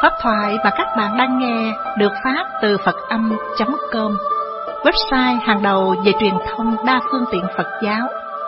Pháp thoại mà các bạn đang nghe được phát từ Phật-âm.com, website hàng đầu về truyền thông đa phương tiện Phật giáo.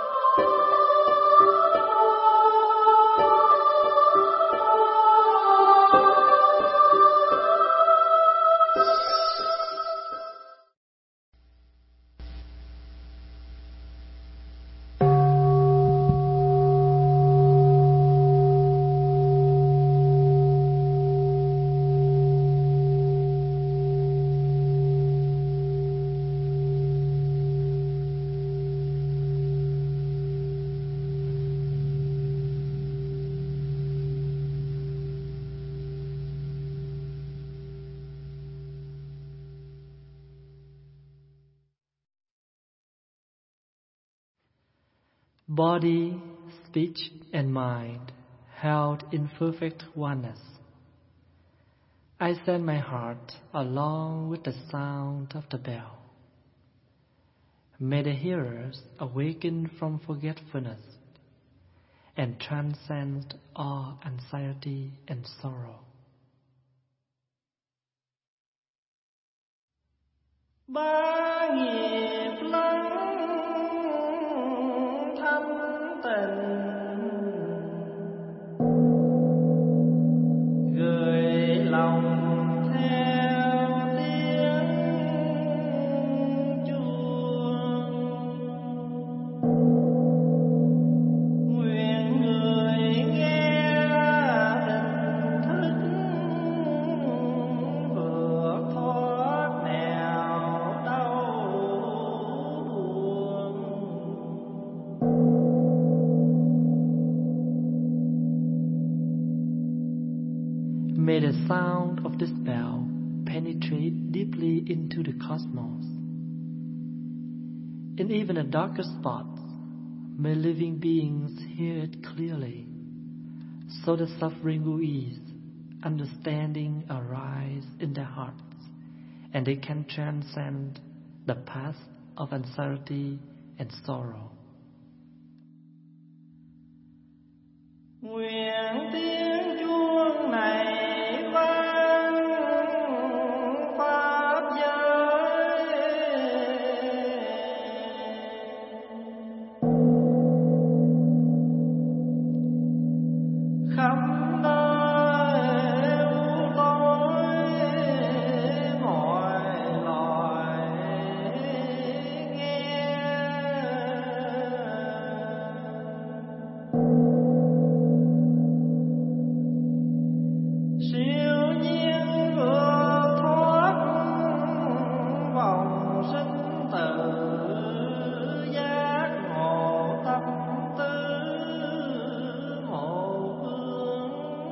Body, speech, and mind held in perfect oneness. I send my heart along with the sound of the bell. May the hearers awaken from forgetfulness and transcend all anxiety and sorrow. Ba nghiệp lắng thanh tịnh, gửi lòng theo tiếng chuông. Nguyện người nghe định thức vượt thoát nẻo đau buồn. May the sound of this bell penetrate deeply into the cosmos. In even the darkest spots, may living beings hear it clearly, so the suffering will ease, understanding arise in their hearts, and they can transcend the path of anxiety and sorrow. Nguyện tiếng chuông này vang pháp giới, khắp nơi u tối mọi loài nghe. Siêu nhiên vượt thoát vòng sinh tử, giác ngộ tâm tư một hướng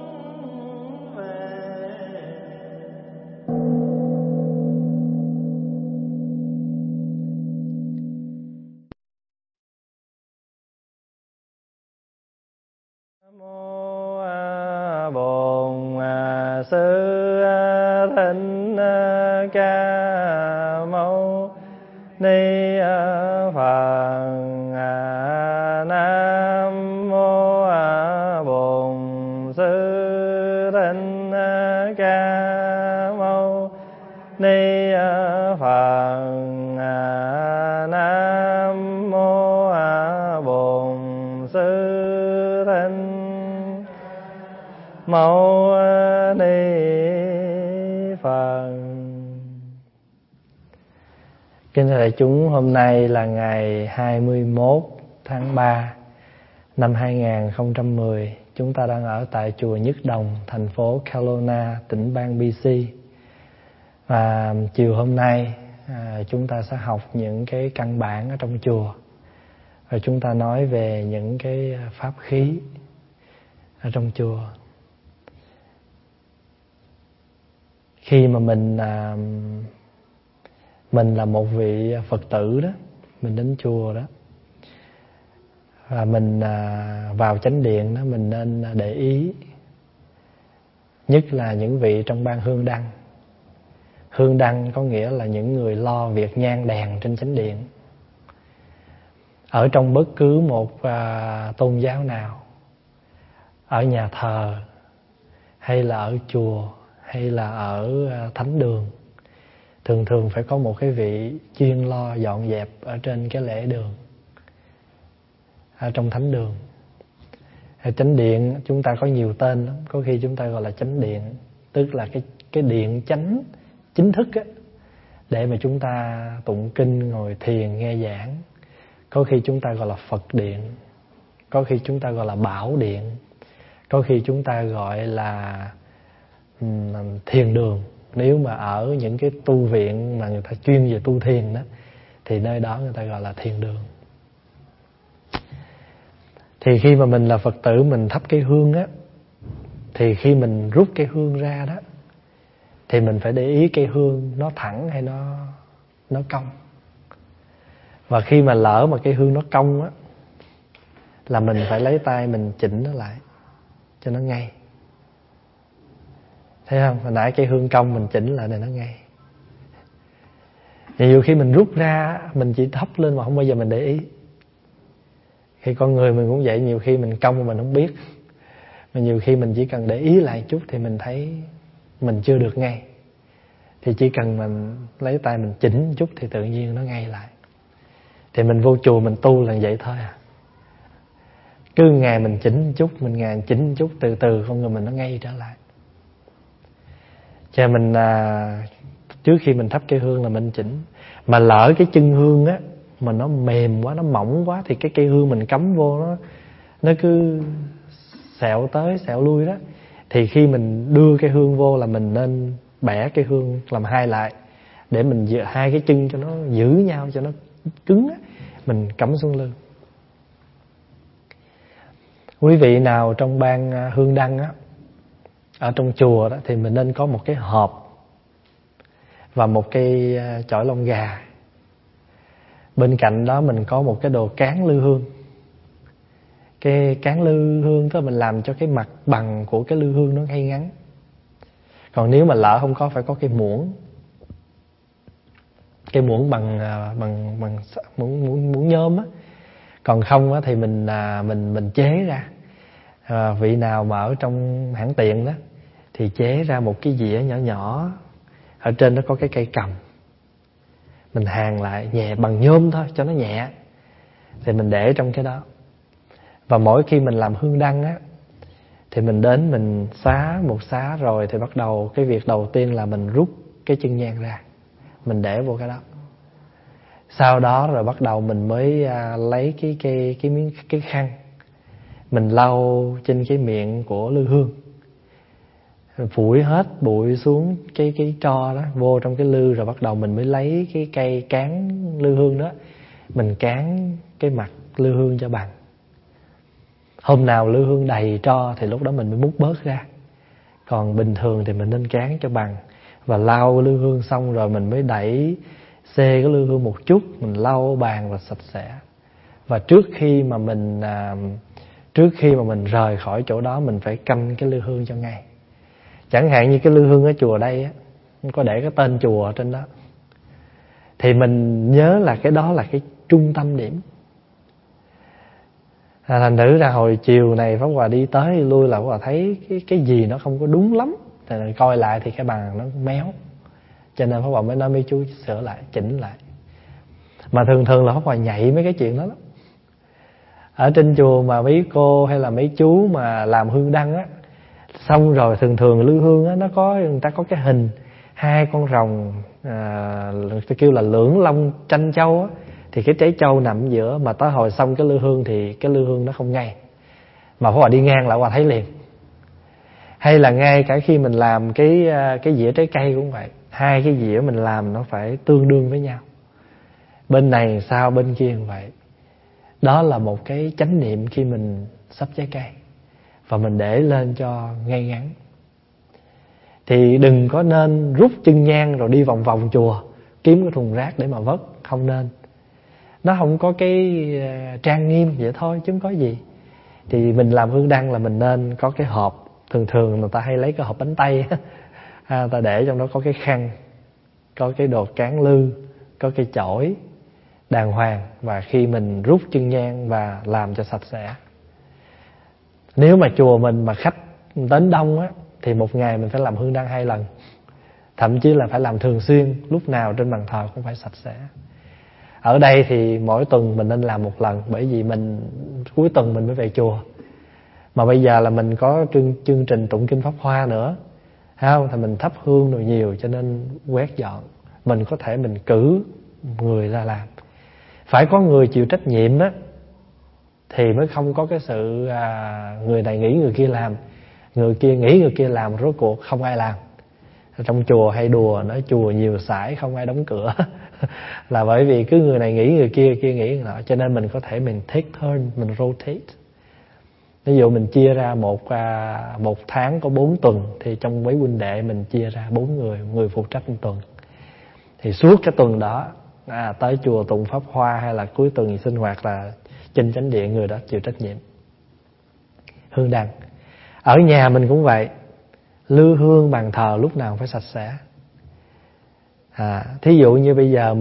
về. Nam mô Bổn Sư Thích Ca Mâu Ni Phật. Nam mô Bổn Sư Thích Ca Mâu Ni Phật. Nam mô Bổn Sư Thích Mâu Ni Phật. Kính thưa đại chúng, hôm nay là ngày 21 tháng 3 năm 2010. Chúng ta đang ở tại chùa Nhất Đồng, thành phố Kelowna, tỉnh bang BC. Và chiều hôm nay chúng ta sẽ học những cái căn bản ở trong chùa. Và chúng ta nói về những cái pháp khí ở trong chùa. Khi mà mình là một vị Phật tử đó, mình đến chùa đó, và mình vào chánh điện đó, mình nên để ý, nhất là những vị trong ban hương đăng. Hương đăng có nghĩa là những người lo việc nhang đèn trên chánh điện. Ở trong bất cứ một tôn giáo nào, ở nhà thờ hay là ở chùa hay là ở thánh đường, thường thường phải có một cái vị chuyên lo dọn dẹp ở trên cái lễ đường, ở trong thánh đường. Ở chánh điện chúng ta có nhiều tên lắm, có khi chúng ta gọi là chánh điện, tức là cái điện chánh chính thức á, để mà chúng ta tụng kinh, ngồi thiền, nghe giảng. Có khi chúng ta gọi là Phật điện, có khi chúng ta gọi là Bảo điện, có khi chúng ta gọi là thiền đường. Nếu mà ở những cái tu viện mà người ta chuyên về tu thiền đó, thì nơi đó người ta gọi là thiền đường. Thì khi mà mình là Phật tử, mình thắp cái hương á, thì khi mình rút cái hương ra đó, thì mình phải để ý cái hương nó thẳng hay nó cong. Và khi mà lỡ mà cái hương nó cong á, là mình phải lấy tay mình chỉnh nó lại cho nó ngay. Thấy không? Hồi nãy cái hương cong mình chỉnh lại để nó ngay. Nhiều khi mình rút ra, mình chỉ thắp lên mà không bao giờ mình để ý. Khi con người mình cũng vậy, nhiều khi mình cong mà mình không biết. Mà nhiều khi mình chỉ cần để ý lại chút thì mình thấy mình chưa được ngay. Thì chỉ cần mình lấy tay mình chỉnh chút thì tự nhiên nó ngay lại. Thì mình vô chùa mình tu là vậy thôi à. Cứ ngày mình chỉnh chút, mình ngày chỉnh chút, từ từ con người mình nó ngay trở lại. Cho mình trước khi mình thắp cây hương là mình chỉnh. Mà lỡ cái chân hương á mà nó mềm quá, nó mỏng quá, thì cái cây hương mình cắm vô nó cứ xẹo tới xẹo lui đó. Thì khi mình đưa cây hương vô là mình nên bẻ cây hương làm hai lại, để mình hai cái chân cho nó giữ nhau, cho nó cứng á, mình cắm xuống lưng. Quý vị nào trong ban hương đăng á, ở trong chùa đó, thì mình nên có một cái hộp và một cây chổi lông gà. Bên cạnh đó mình có một cái đồ cán lư hương. Cái cán lư hương đó mình làm cho cái mặt bằng của cái lư hương nó ngay ngắn. Còn nếu mà lỡ không có, phải có cái muỗng. Cái muỗng bằng muỗng nhôm á. Còn không á thì mình chế ra. Vị nào mà ở trong hãng tiện đó thì chế ra một cái dĩa nhỏ nhỏ, ở trên nó có cái cây cầm, mình hàn lại nhẹ bằng nhôm thôi cho nó nhẹ, thì mình để trong cái đó. Và mỗi khi mình làm hương đăng á, thì mình đến mình xá một xá rồi, thì bắt đầu cái việc đầu tiên là mình rút cái chân nhang ra, mình để vô cái đó. Sau đó rồi bắt đầu mình mới lấy cái khăn, mình lau trên cái miệng của lư hương, phủi hết bụi xuống cái tro đó vô trong cái lư, rồi bắt đầu mình mới lấy cái cây cán lư hương đó, mình cán cái mặt lư hương cho bằng. Hôm nào lư hương đầy tro thì lúc đó mình mới múc bớt ra, còn bình thường thì mình nên cán cho bằng. Và lau lư hương xong rồi mình mới đẩy xê cái lư hương một chút, mình lau bàn và sạch sẽ. Và trước khi mà mình rời khỏi chỗ đó, mình phải canh cái lư hương cho ngay. Chẳng hạn như cái lư hương ở chùa đây á, có để cái tên chùa ở trên đó, thì mình nhớ là cái đó là cái trung tâm điểm. Thành thử ra hồi chiều này Pháp Hòa đi tới đi lui là Pháp Hòa thấy cái gì nó không có đúng lắm, thì coi lại thì cái bàn nó méo, cho nên Pháp Hòa mới nói mấy chú sửa lại, chỉnh lại. Mà thường là Pháp Hòa nhạy mấy cái chuyện đó lắm. Ở trên chùa mà mấy cô hay là mấy chú mà làm hương đăng á, xong rồi thường lư hương á, người ta có cái hình hai con rồng, kêu là lưỡng long tranh châu á, thì cái trái châu nằm giữa. Mà tới hồi xong cái lư hương thì cái lư hương nó không ngay, mà Pháp Hòa đi ngang lại Hòa thấy liền. Hay là ngay cả khi mình làm cái dĩa trái cây cũng vậy, hai cái dĩa mình làm nó phải tương đương với nhau, bên này sao bên kia như vậy. Đó là một cái chánh niệm khi mình sắp trái cây, và mình để lên cho ngay ngắn. Thì đừng có nên rút chân nhang rồi đi vòng vòng chùa kiếm cái thùng rác để mà vất, không nên. Nó không có cái trang nghiêm vậy thôi chứ không có gì. Thì mình làm hương đăng là mình nên có cái hộp. Thường người ta hay lấy cái hộp bánh tay ta để trong đó có cái khăn, có cái đồ cán lư, có cái chổi đàng hoàng. Và khi mình rút chân nhang và làm cho sạch sẽ. Nếu mà chùa mình mà khách đến đông á, thì một ngày mình phải làm hương đăng 2 lần, thậm chí là phải làm thường xuyên, lúc nào trên bàn thờ cũng phải sạch sẽ. Ở đây thì mỗi tuần mình nên làm 1 lần, bởi vì mình cuối tuần mình mới về chùa. Mà bây giờ là mình có chương trình tụng kinh Pháp Hoa nữa, thấy không? Thì mình thắp hương rồi nhiều, cho nên quét dọn. Mình có thể mình cử người ra làm. Phải có người chịu trách nhiệm đó, thì mới không có cái sự người này nghĩ người kia làm, người kia nghĩ người kia làm, rốt cuộc không ai làm. Trong chùa hay đùa nói chùa nhiều sải không ai đóng cửa là bởi vì cứ người này nghĩ người kia, kia nghĩ người nọ. Cho nên mình có thể mình take turn, mình rotate. Ví dụ mình chia ra một tháng có 4 tuần, thì trong mấy huynh đệ mình chia ra 4 người, người phụ trách 1 tuần. Thì suốt cái tuần đó tới chùa tụng Pháp Hoa hay là cuối tuần sinh hoạt là trên chánh điện người đó chịu trách nhiệm. Hương đăng. Ở nhà mình cũng vậy, lư hương bàn thờ lúc nào phải sạch sẽ. Thí dụ như bây giờ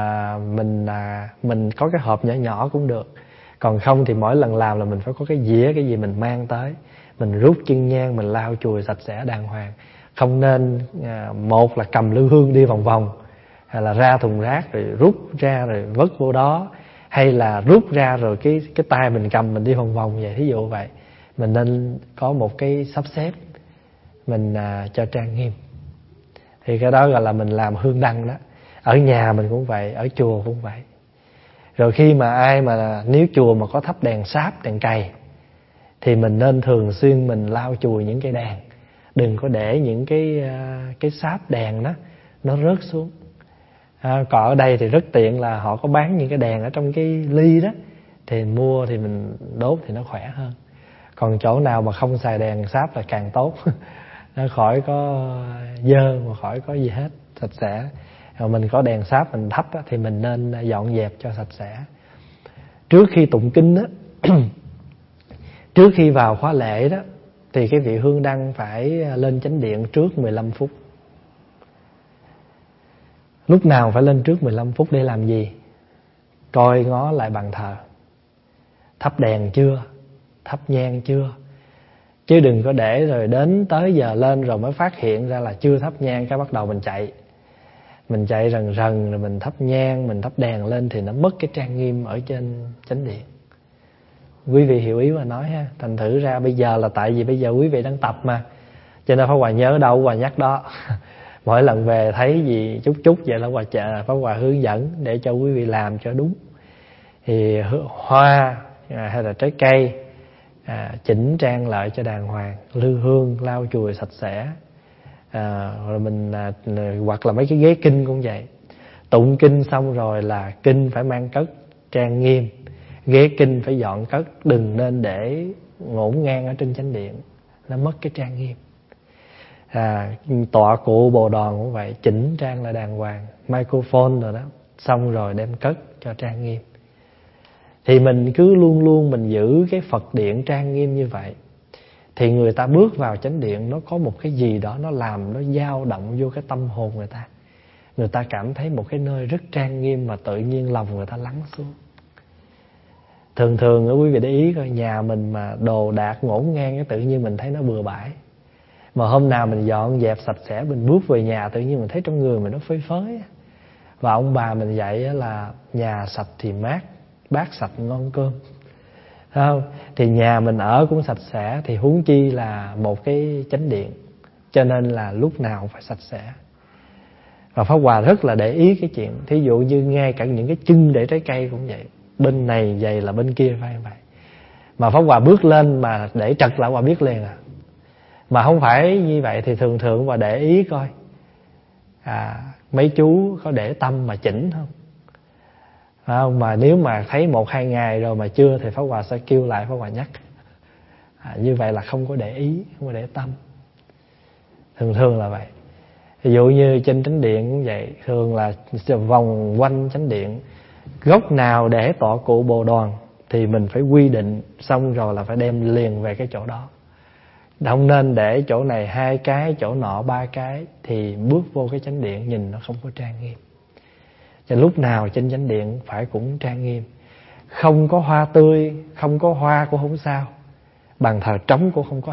mình có cái hộp nhỏ nhỏ cũng được. Còn không thì mỗi lần làm là mình phải có cái dĩa, cái gì mình mang tới, mình rút chân nhang, mình lau chùi sạch sẽ đàng hoàng. Không nên một là cầm lư hương đi vòng vòng, hay là ra thùng rác rồi rút ra rồi vứt vô đó, hay là rút ra rồi cái tay mình cầm mình đi vòng vòng vậy. Thí dụ vậy, mình nên có một cái sắp xếp mình cho trang nghiêm. Thì cái đó gọi là mình làm hương đăng đó. Ở nhà mình cũng vậy, ở chùa cũng vậy. Rồi khi mà nếu chùa mà có thắp đèn sáp, đèn cầy, thì mình nên thường xuyên mình lau chùi những cây đèn. Đừng có để những cái sáp đèn đó nó rớt xuống. Còn ở đây thì rất tiện là họ có bán những cái đèn ở trong cái ly đó, thì mua thì mình đốt thì nó khỏe hơn. Còn chỗ nào mà không xài đèn sáp là càng tốt nó khỏi có dơ mà khỏi có gì hết, sạch sẽ. Rồi mình có đèn sáp mình thắp thì mình nên dọn dẹp cho sạch sẽ. Trước khi tụng kinh đó, trước khi vào khóa lễ đó, thì cái vị hương đăng phải lên chánh điện trước 15 phút. Lúc nào phải lên trước 15 phút để làm gì? Coi ngó lại bàn thờ, thắp đèn chưa, thắp nhang chưa. Chứ đừng có để rồi đến tới giờ lên rồi mới phát hiện ra là chưa thắp nhang, cái bắt đầu mình chạy. Mình chạy rần rần rồi mình thắp nhang, mình thắp đèn lên thì nó mất cái trang nghiêm ở trên chánh điện. Quý vị hiểu ý mà nói ha. Thành thử ra bây giờ là tại vì bây giờ quý vị đang tập mà, cho nên Pháp Hòa nhớ đâu Hòa nhắc đó. Mỗi lần về thấy gì chút vậy là Pháp Hòa hướng dẫn để cho quý vị làm cho đúng. Thì hoa hay là trái cây chỉnh trang lại cho đàng hoàng, lư hương lau chùi sạch sẽ. Rồi mình hoặc là mấy cái ghế kinh cũng vậy. Tụng kinh xong rồi là kinh phải mang cất trang nghiêm, ghế kinh phải dọn cất, đừng nên để ngổn ngang ở trên chánh điện, nó mất cái trang nghiêm. Tọa cụ bồ đòn cũng vậy, chỉnh trang lại đàng hoàng, microphone rồi đó, xong rồi đem cất cho trang nghiêm. Thì mình cứ luôn luôn mình giữ cái Phật điện trang nghiêm như vậy, thì người ta bước vào chánh điện nó có một cái gì đó nó làm nó dao động vô cái tâm hồn người ta. Người ta cảm thấy một cái nơi rất trang nghiêm mà tự nhiên lòng người ta lắng xuống. Thường quý vị để ý coi, nhà mình mà đồ đạc ngổn ngang cái tự nhiên mình thấy nó bừa bãi. Mà hôm nào mình dọn dẹp sạch sẽ, mình bước về nhà tự nhiên mình thấy trong người mình nó phơi phới. Và ông bà mình dạy là nhà sạch thì mát, bát sạch ngon cơm. Thấy không? Thì nhà mình ở cũng sạch sẽ, thì huống chi là một cái chánh điện. Cho nên là lúc nào cũng phải sạch sẽ. Và Pháp Hòa rất là để ý cái chuyện, thí dụ như ngay cả những cái chân để trái cây cũng vậy, bên này vậy là bên kia phải vậy. Mà Pháp Hòa bước lên mà để trật là Hòa biết liền à. Mà không phải như vậy thì thường Hòa để ý coi mấy chú có để tâm mà chỉnh không. Mà nếu mà thấy 1-2 ngày rồi mà chưa thì Pháp Hòa sẽ kêu lại, Pháp Hòa nhắc. Như vậy là không có để ý, không có để tâm. Thường là vậy. Ví dụ như trên chánh điện cũng vậy, thường là vòng quanh chánh điện, góc nào để tọa cụ bồ đoàn thì mình phải quy định, xong rồi là phải đem liền về cái chỗ đó. Không nên để chỗ này 2 cái, chỗ nọ 3 cái, thì bước vô cái chánh điện nhìn nó không có trang nghiêm. Cho lúc nào trên chánh điện phải cũng trang nghiêm. Không có hoa tươi, không có hoa cũng không sao, bàn thờ trống cũng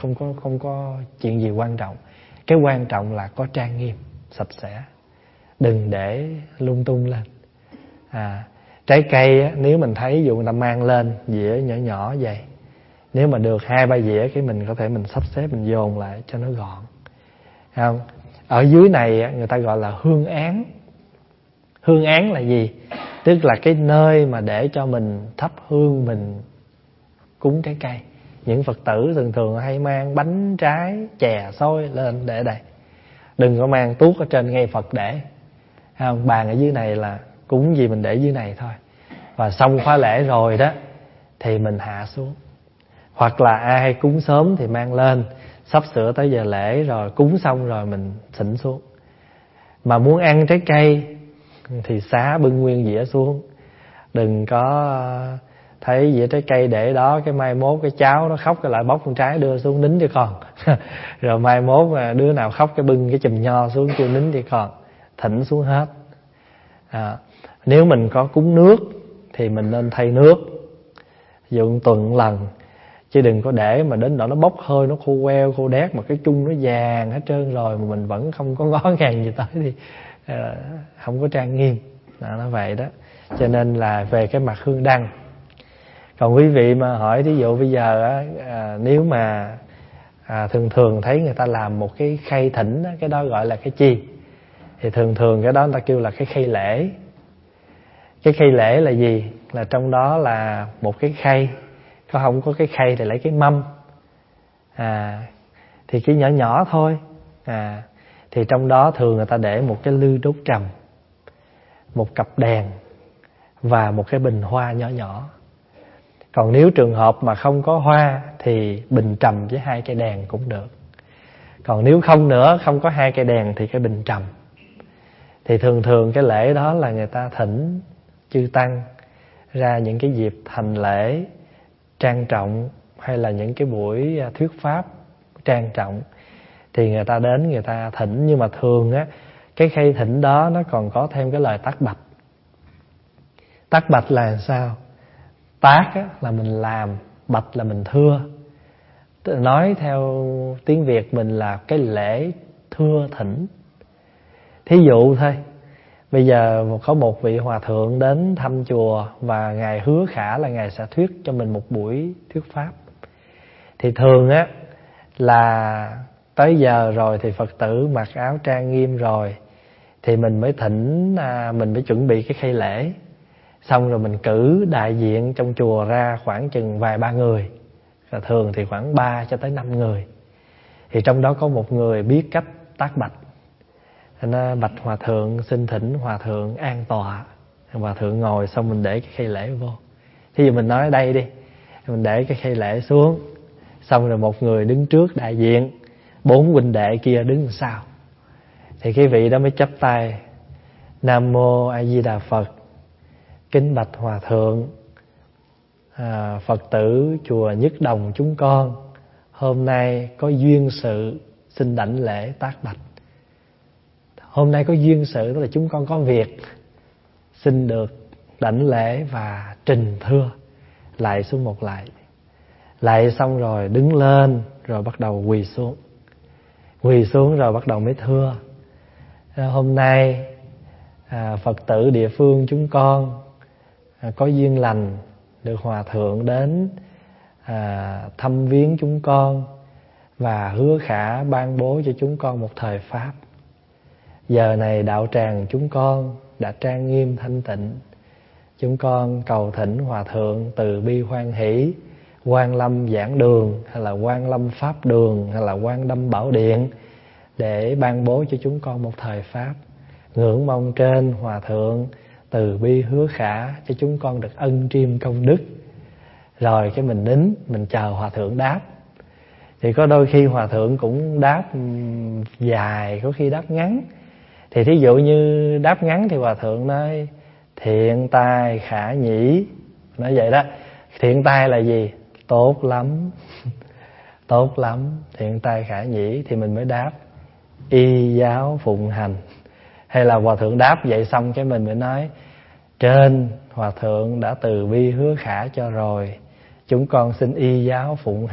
không có chuyện gì quan trọng. Cái quan trọng là có trang nghiêm, sạch sẽ, đừng để lung tung lên. Trái cây á, nếu mình thấy ví dụ người ta mang lên dĩa nhỏ nhỏ vậy, nếu mà được 2-3 dĩa cái mình có thể mình sắp xếp, mình dồn lại cho nó gọn. Không? Ở dưới này người ta gọi là hương án. Hương án là gì? Tức là cái nơi mà để cho mình thắp hương, mình cúng trái cây. Những Phật tử thường hay mang bánh, trái, chè, xôi lên để đây. Đừng có mang tuốt ở trên ngay Phật để. Không? Bàn ở dưới này là cúng gì mình để dưới này thôi. Và xong khóa lễ rồi đó thì mình hạ xuống. Hoặc là ai cúng sớm thì mang lên, sắp sửa tới giờ lễ rồi, cúng xong rồi mình xỉn xuống. Mà muốn ăn trái cây thì xá bưng nguyên dĩa xuống. Đừng có thấy dĩa trái cây để đó, cái mai mốt cái cháu nó khóc cái lại bóc con trái đưa xuống nín cho con. Rồi mai mốt mà đứa nào khóc cái bưng cái chùm nho xuống kêu nín đi con. Thỉnh xuống hết. Nếu mình có cúng nước thì mình nên thay nước, dùng tuần lần. Chứ đừng có để mà đến đó nó bốc hơi, nó khô queo, khô đét, mà cái chung nó vàng hết trơn rồi mà mình vẫn không có ngó ngàng gì tới thì không có trang nghiêm. Nó vậy đó. Cho nên là về cái mặt hương đăng. Còn quý vị mà hỏi thí dụ bây giờ nếu mà thường thấy người ta làm một cái khay thỉnh, cái đó gọi là cái chi? Thì thường cái đó người ta kêu là cái khay lễ. Cái khay lễ là gì? Là trong đó là một cái khay. Có không có cái khay thì lấy cái mâm. Thì cái nhỏ nhỏ thôi. Thì trong đó thường người ta để một cái lư đốt trầm, một cặp đèn và một cái bình hoa nhỏ nhỏ. Còn nếu trường hợp mà không có hoa thì bình trầm với 2 cây đèn cũng được. Còn nếu không nữa, không có 2 cây đèn thì cái bình trầm. Thì thường cái lễ đó là người ta thỉnh chư tăng ra những cái dịp hành lễ trang trọng, hay là những cái buổi thuyết pháp trang trọng thì người ta đến người ta thỉnh. Nhưng mà thường á, cái khay thỉnh đó nó còn có thêm cái lời tác bạch. Tác bạch là sao? Tác á, là mình làm, bạch là mình thưa. Nói theo tiếng Việt mình là cái lễ thưa thỉnh. Thí dụ thôi, bây giờ có một vị hòa thượng đến thăm chùa và ngài hứa khả là ngài sẽ thuyết cho mình một buổi thuyết pháp. Thì thường á là tới giờ rồi thì Phật tử mặc áo trang nghiêm rồi thì mình mới thỉnh, mình mới chuẩn bị cái khay lễ. Xong rồi mình cử đại diện trong chùa ra khoảng chừng vài ba người. Thường thì khoảng 3 cho tới 5 người. Thì trong đó có một người biết cách tác bạch. Nó bạch hòa thượng, xin thỉnh hòa thượng an tọa. Hòa thượng ngồi xong mình để cái khay lễ vô. Thí dụ mình nói ở đây đi, mình để cái khay lễ xuống. Xong rồi một người đứng trước đại diện, 4 huynh đệ kia đứng sau. Thì cái vị đó mới chắp tay: Nam Mô A Di Đà Phật. Kính bạch hòa thượng, Phật tử chùa Nhất Đồng chúng con hôm nay có duyên sự xin đảnh lễ tác bạch. Hôm nay có duyên sự tức là chúng con có việc xin được đảnh lễ và trình thưa. Lạy xuống một lạy. Lạy xong rồi đứng lên rồi bắt đầu quỳ xuống. Quỳ xuống rồi bắt đầu mới thưa. Hôm nay Phật tử địa phương chúng con có duyên lành được hòa thượng đến thăm viếng chúng con và hứa khả ban bố cho chúng con một thời pháp. Giờ này đạo tràng chúng con đã trang nghiêm thanh tịnh. Chúng con cầu thỉnh hòa thượng từ bi hoan hỷ, Quan Lâm giảng đường hay là Quan Lâm pháp đường hay là Quan Lâm bảo điện để ban bố cho chúng con một thời pháp. Ngưỡng mong trên hòa thượng từ bi hứa khả cho chúng con được ân triêm công đức. Rồi cái mình nín, mình chờ hòa thượng đáp. Thì có đôi khi hòa thượng cũng đáp dài, có khi đáp ngắn. Thì thí dụ như đáp ngắn thì hòa thượng nói thiện tài khả nhĩ. Nói vậy đó. Thiện tài là gì? Tốt lắm. Tốt lắm. Thiện tài khả nhĩ. Thì mình mới đáp y giáo phụng hành. Hay là hòa thượng đáp vậy xong cái mình mới nói trên hòa thượng đã từ bi hứa khả cho rồi, chúng con xin y giáo phụng hành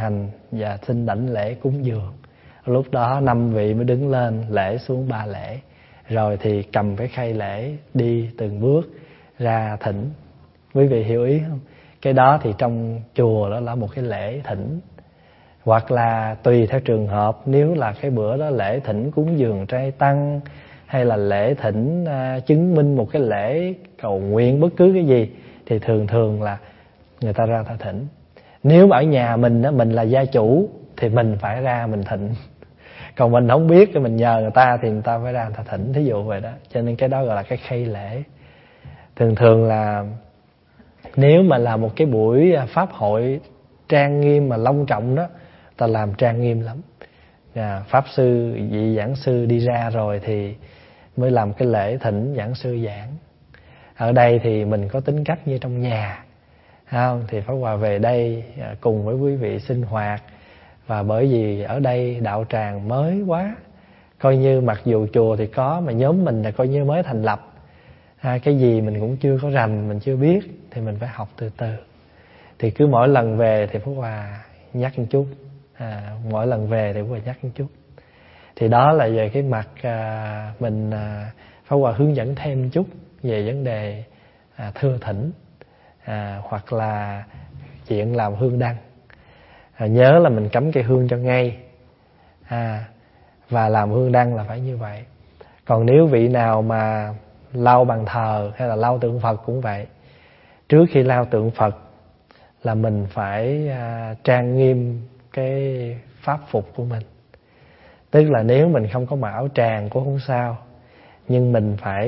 và xin đảnh lễ cúng dường. Lúc đó 5 vị mới đứng lên lễ xuống 3 lễ, rồi thì cầm cái khay lễ đi từng bước ra thỉnh. Quý vị hiểu ý không? Cái đó thì trong chùa đó là một cái lễ thỉnh. Hoặc là tùy theo trường hợp, nếu là cái bữa đó lễ thỉnh cúng dường trai tăng, hay là lễ thỉnh chứng minh một cái lễ cầu nguyện bất cứ cái gì, thì thường là người ta ra ta thỉnh. Nếu mà ở nhà mình đó, mình là gia chủ thì mình phải ra mình thỉnh. Còn mình không biết thì mình nhờ người ta thì người ta phải ra người ta thỉnh, thí dụ vậy đó. Cho nên cái đó gọi là cái khay lễ. Thường là nếu mà là một cái buổi pháp hội trang nghiêm mà long trọng đó, ta làm trang nghiêm lắm. Pháp sư, vị giảng sư đi ra rồi thì mới làm cái lễ thỉnh giảng sư giảng. Ở đây thì mình có tính cách như trong nhà, không? Thì Pháp Hòa về đây cùng với quý vị sinh hoạt. Và bởi vì ở đây đạo tràng mới quá, coi như mặc dù chùa thì có, mà nhóm mình là coi như mới thành lập. Cái gì mình cũng chưa có rành, mình chưa biết, thì mình phải học từ từ. Thì cứ mỗi lần về thì Pháp Hòa nhắc một chút, mỗi lần về thì Pháp Hòa nhắc một chút. Thì đó là về cái mặt mình Pháp Hòa hướng dẫn thêm một chút về vấn đề thưa thỉnh, hoặc là chuyện làm hương đăng. Nhớ là mình cắm cây hương cho ngay, và làm hương đăng là phải như vậy. Còn nếu vị nào mà lau bàn thờ hay là lau tượng Phật cũng vậy, trước khi lau tượng Phật là mình phải trang nghiêm cái pháp phục của mình. Tức là nếu mình không có mặc áo tràng cũng không sao, nhưng mình phải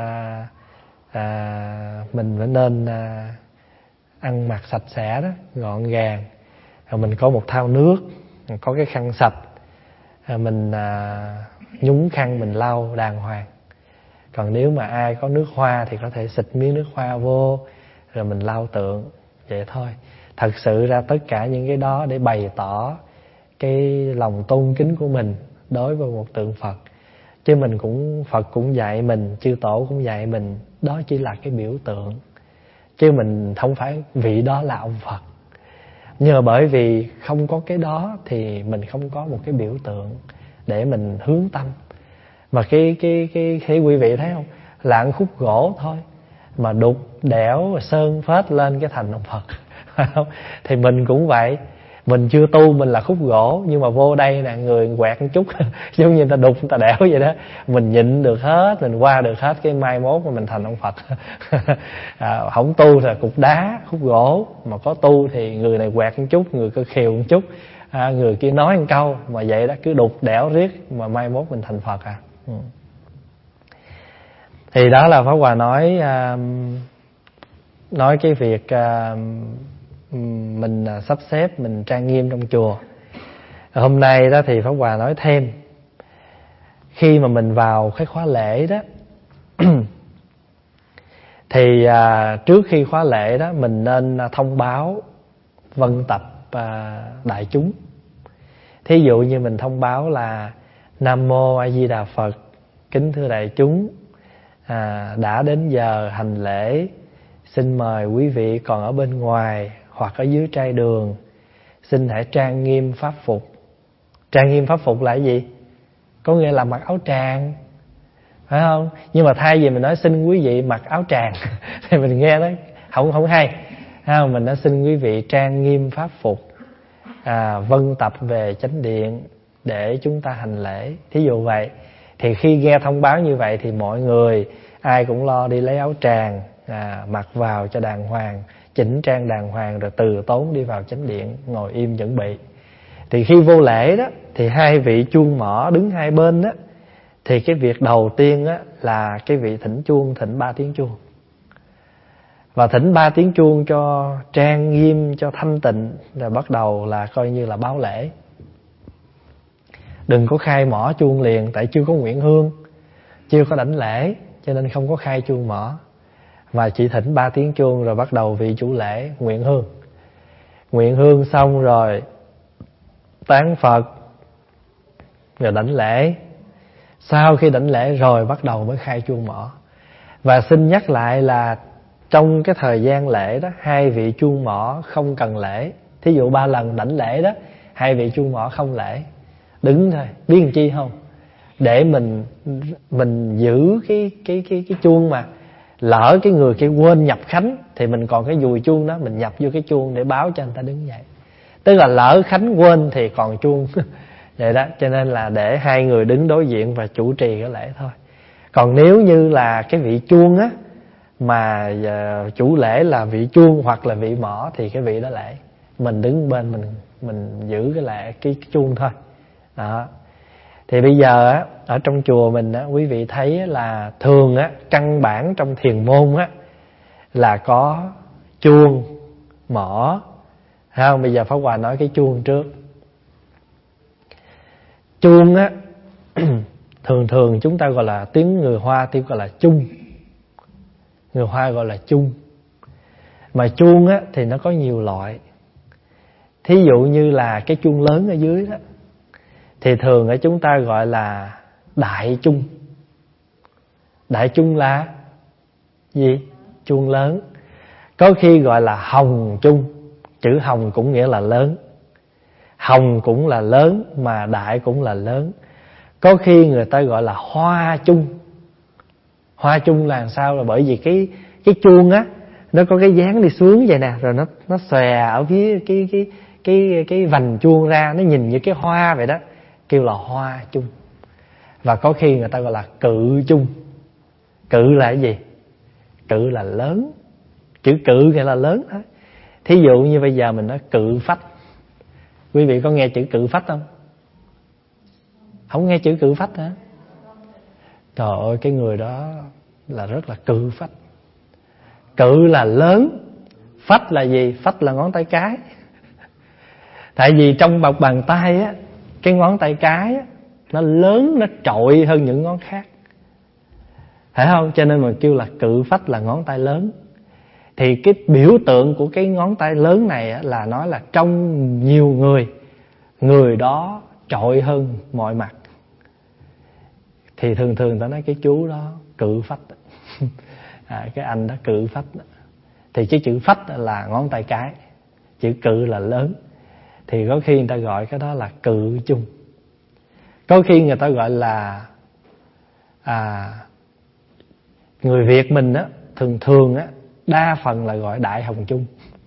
nên ăn mặc sạch sẽ đó, gọn gàng. Rồi mình có một thau nước, có cái khăn sạch, mình nhúng khăn mình lau đàng hoàng. Còn nếu mà ai có nước hoa thì có thể xịt miếng nước hoa vô rồi mình lau tượng, vậy thôi. Thật sự ra tất cả những cái đó để bày tỏ cái lòng tôn kính của mình đối với một tượng Phật. Chứ Phật cũng dạy mình, chư tổ cũng dạy mình, đó chỉ là cái biểu tượng, chứ mình không phải vị đó là ông Phật. Nhờ bởi vì không có cái đó thì mình không có một cái biểu tượng để mình hướng tâm. Mà cái quý vị thấy không, là một khúc gỗ thôi mà đục đẽo sơn phết lên cái thành ông Phật. Thì mình cũng vậy, mình chưa tu, mình là khúc gỗ, nhưng mà vô đây nè, người quẹt một chút giống như người ta đục, người ta đẽo vậy đó, mình nhịn được hết, mình qua được hết, cái mai mốt mà mình thành ông Phật. Không tu thì cục đá, khúc gỗ, mà có tu thì người này quẹt một chút, người kia khều một chút, người kia nói một câu, mà vậy đó, cứ đục đẽo riết mà mai mốt mình thành Phật. Thì đó là Pháp Hòa nói cái việc mình sắp xếp, mình trang nghiêm trong chùa. Hôm nay đó thì Pháp Hòa nói thêm, khi mà mình vào cái khóa lễ đó thì trước khi khóa lễ đó mình nên thông báo vân tập đại chúng. Thí dụ như mình thông báo là Nam Mô A Di Đà Phật, kính thưa đại chúng, đã đến giờ hành lễ, xin mời quý vị còn ở bên ngoài hoặc ở dưới trai đường, xin hãy trang nghiêm pháp phục. Trang nghiêm pháp phục là cái gì? Có nghĩa là mặc áo tràng, phải không? Nhưng mà thay vì mình nói xin quý vị mặc áo tràng thì mình nghe nó không hay. Mình đã xin quý vị trang nghiêm pháp phục, vân tập về chánh điện để chúng ta hành lễ. Thí dụ vậy. Thì khi nghe thông báo như vậy thì mọi người ai cũng lo đi lấy áo tràng, mặc vào cho đàng hoàng, chỉnh trang đàng hoàng, rồi từ tốn đi vào chánh điện ngồi im chuẩn bị. Thì khi vô lễ đó thì hai vị chuông mỏ đứng hai bên đó, thì cái việc đầu tiên đó là cái vị thỉnh chuông, thỉnh 3 tiếng chuông. Và thỉnh 3 tiếng chuông cho trang nghiêm, cho thanh tịnh, rồi bắt đầu là coi như là báo lễ. Đừng có khai mỏ chuông liền, tại chưa có nguyện hương, chưa có đảnh lễ, cho nên không có khai chuông mỏ. Và chỉ thỉnh 3 tiếng chuông rồi bắt đầu vị chủ lễ nguyện hương. Nguyện hương xong rồi tán Phật, rồi đảnh lễ. Sau khi đảnh lễ rồi bắt đầu mới khai chuông mỏ. Và xin nhắc lại là trong cái thời gian lễ đó, hai vị chuông mỏ không cần lễ. Thí dụ 3 lần đảnh lễ đó, hai vị chuông mỏ không lễ, đứng thôi. Biết làm chi không? Để mình giữ cái chuông, mà lỡ cái người kia quên nhập khánh thì mình còn cái dùi chuông đó, mình nhập vô cái chuông để báo cho anh ta đứng dậy. Tức là lỡ khánh quên thì còn chuông. Vậy đó, cho nên là để hai người đứng đối diện và chủ trì cái lễ thôi. Còn nếu như là cái vị chuông á, mà chủ lễ là vị chuông hoặc là vị mỏ thì cái vị đó lễ. Mình đứng bên mình giữ cái lễ cái chuông thôi. Đó. Thì bây giờ á, ở trong chùa mình á, quý vị thấy là thường á, căn bản trong thiền môn á là có chuông, mỏ. Thấy không? Bây giờ Pháp Hòa nói cái chuông trước. Chuông á thường chúng ta gọi là, tiếng người Hoa tiếng gọi là chung. Người Hoa gọi là chung. Mà chuông á thì nó có nhiều loại. Thí dụ như là cái chuông lớn ở dưới đó thì thường ở chúng ta gọi là đại chung. Đại chung là gì? Chuông lớn. Có khi gọi là hồng chung. Chữ hồng cũng nghĩa là lớn. Hồng cũng là lớn mà đại cũng là lớn. Có khi người ta gọi là hoa chung. Hoa chung là sao? Là bởi vì cái chuông á nó có cái dáng đi xuống vậy nè, rồi nó xòe ở phía cái vành chuông ra, nó nhìn như cái hoa vậy đó, kêu là hoa chung. Và có khi người ta gọi là cự chung. Cự là cái gì? Cự là lớn. Chữ cự nghĩa là lớn thôi. Thí dụ như bây giờ mình nói cự phách. Quý vị có nghe chữ cự phách không? Không nghe chữ cự phách hả? Trời ơi, cái người đó là rất là cự phách. Cự là lớn. Phách là gì? Phách là ngón tay cái. Tại vì trong bọc bàn tay á, cái ngón tay cái á, nó lớn, nó trội hơn những ngón khác. Phải không? Cho nên mà kêu là cự phách là ngón tay lớn. Thì cái biểu tượng của cái ngón tay lớn này á, là nói là trong nhiều người đó trội hơn mọi mặt. Thì thường ta nói cái chú đó cự phách. Cái anh đó cự phách. Thì cái chữ phách là ngón tay cái, chữ cự là lớn. Thì có khi người ta gọi cái đó là cự chung. Có khi người ta gọi là người Việt mình á, thường á, đa phần là gọi đại hồng chung.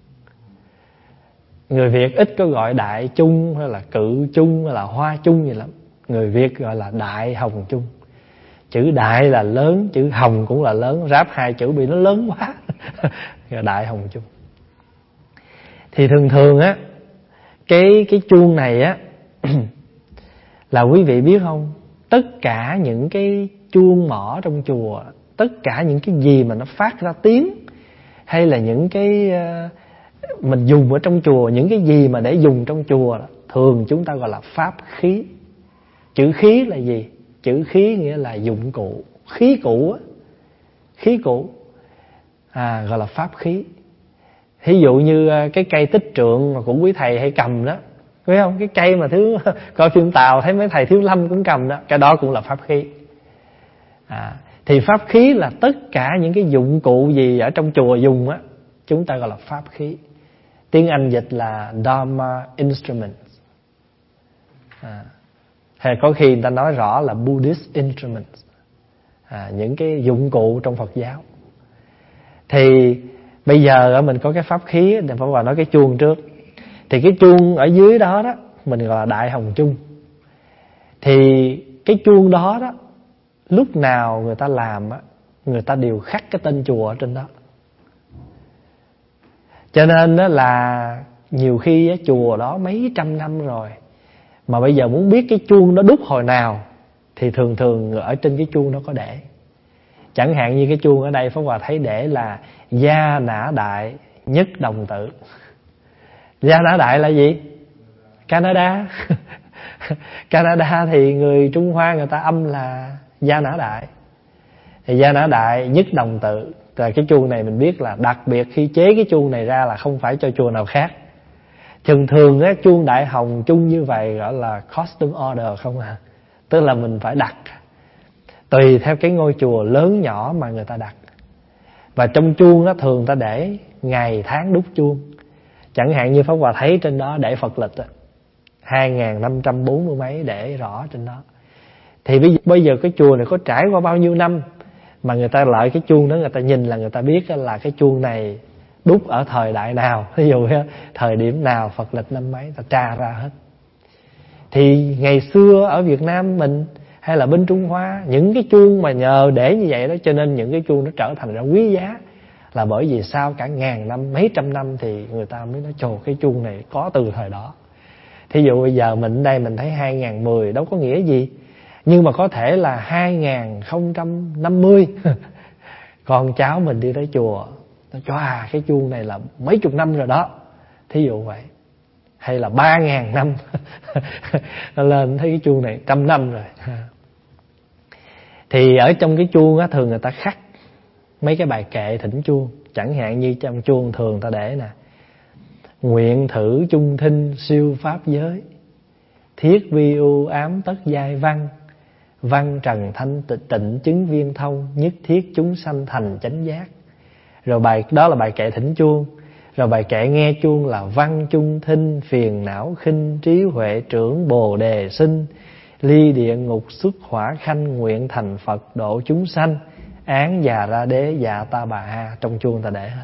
Người Việt ít có gọi đại chung hay là cự chung hay là hoa chung gì lắm. Người Việt gọi là đại hồng chung. Chữ đại là lớn, chữ hồng cũng là lớn, ráp hai chữ bị nó lớn quá. Đại hồng chung. Thì thường á, cái chuông này á là quý vị biết không, tất cả những cái chuông mỏ trong chùa, tất cả những cái gì mà nó phát ra tiếng, hay là những cái mình dùng ở trong chùa, những cái gì mà để dùng trong chùa, thường chúng ta gọi là pháp khí. Chữ khí là gì? Chữ khí nghĩa là dụng cụ, khí cụ á, khí cụ, gọi là pháp khí. Ví dụ như cái cây tích trượng mà của quý thầy hay cầm đó, biết không? Cái cây mà coi phim Tàu thấy mấy thầy Thiếu Lâm cũng cầm đó, cái đó cũng là pháp khí. Thì pháp khí là tất cả những cái dụng cụ gì ở trong chùa dùng á, chúng ta gọi là pháp khí. Tiếng Anh dịch là Dharma Instruments. Hay có khi người ta nói rõ là Buddhist Instruments, những cái dụng cụ trong Phật giáo. Thì bây giờ mình có cái pháp khí, để Pháp Hòa nói cái chuông trước. Thì cái chuông ở dưới đó đó mình gọi là đại hồng chung. Thì cái chuông đó đó, lúc nào người ta làm á, người ta đều khắc cái tên chùa ở trên đó. Cho nên đó là nhiều khi á, chùa đó mấy trăm năm rồi, mà bây giờ muốn biết cái chuông đó đúc hồi nào thì thường ở trên cái chuông đó có để. Chẳng hạn như cái chuông ở đây Pháp Hòa thấy để là Gia Nã Đại Nhất Đồng Tự. Gia Nã Đại là gì? Canada. Canada thì người Trung Hoa người ta âm là Gia Nã Đại. Thì Gia Nã Đại Nhất Đồng Tự. Rồi cái chuông này mình biết là đặc biệt khi chế cái chuông này ra là không phải cho chùa nào khác. Thường á, chuông đại hồng chung như vậy gọi là custom order không à. Tức là mình phải đặt tùy theo cái ngôi chùa lớn nhỏ mà người ta đặt. Và trong chuông đó thường ta để ngày tháng đúc chuông. Chẳng hạn như Pháp Hòa thấy trên đó để Phật lịch á, 2540 mấy để rõ trên đó. Thì bây giờ cái chùa này có trải qua bao nhiêu năm mà người ta lại cái chuông đó, người ta nhìn là người ta biết là cái chuông này đúc ở thời đại nào, ví dụ thời điểm nào, Phật lịch năm mấy, ta tra ra hết. Thì ngày xưa ở Việt Nam mình hay là bên Trung Hoa, những cái chuông mà nhờ để như vậy đó, cho nên những cái chuông nó trở thành ra quý giá, là bởi vì sau cả ngàn năm, mấy trăm năm thì người ta mới nói trời, cái chuông này có từ thời đó. Thí dụ bây giờ mình ở đây mình thấy 2010 đâu có nghĩa gì, nhưng mà có thể là 2050 con cháu mình đi tới chùa nó cho cái chuông này là mấy chục năm rồi đó, thí dụ vậy. Hay là 3.000 năm nó lên thấy cái chuông này 100 năm rồi. Thì ở trong cái chuông á, thường người ta khắc mấy cái bài kệ thỉnh chuông. Chẳng hạn như trong chuông thường ta để nè: nguyện thử chung thinh siêu pháp giới, thiết vi u ám tất giai văn, văn trần thanh tịnh chứng viên thông, nhất thiết chúng sanh thành chánh giác. Rồi bài đó là bài kệ thỉnh chuông. Rồi bài kệ nghe chuông là: văn chung thinh phiền não khinh, trí huệ trưởng bồ đề sinh, ly địa ngục xuất hỏa khanh, nguyện thành Phật độ chúng sanh, án già ra đế dạ ta bà ha. Trong chuông ta để hết.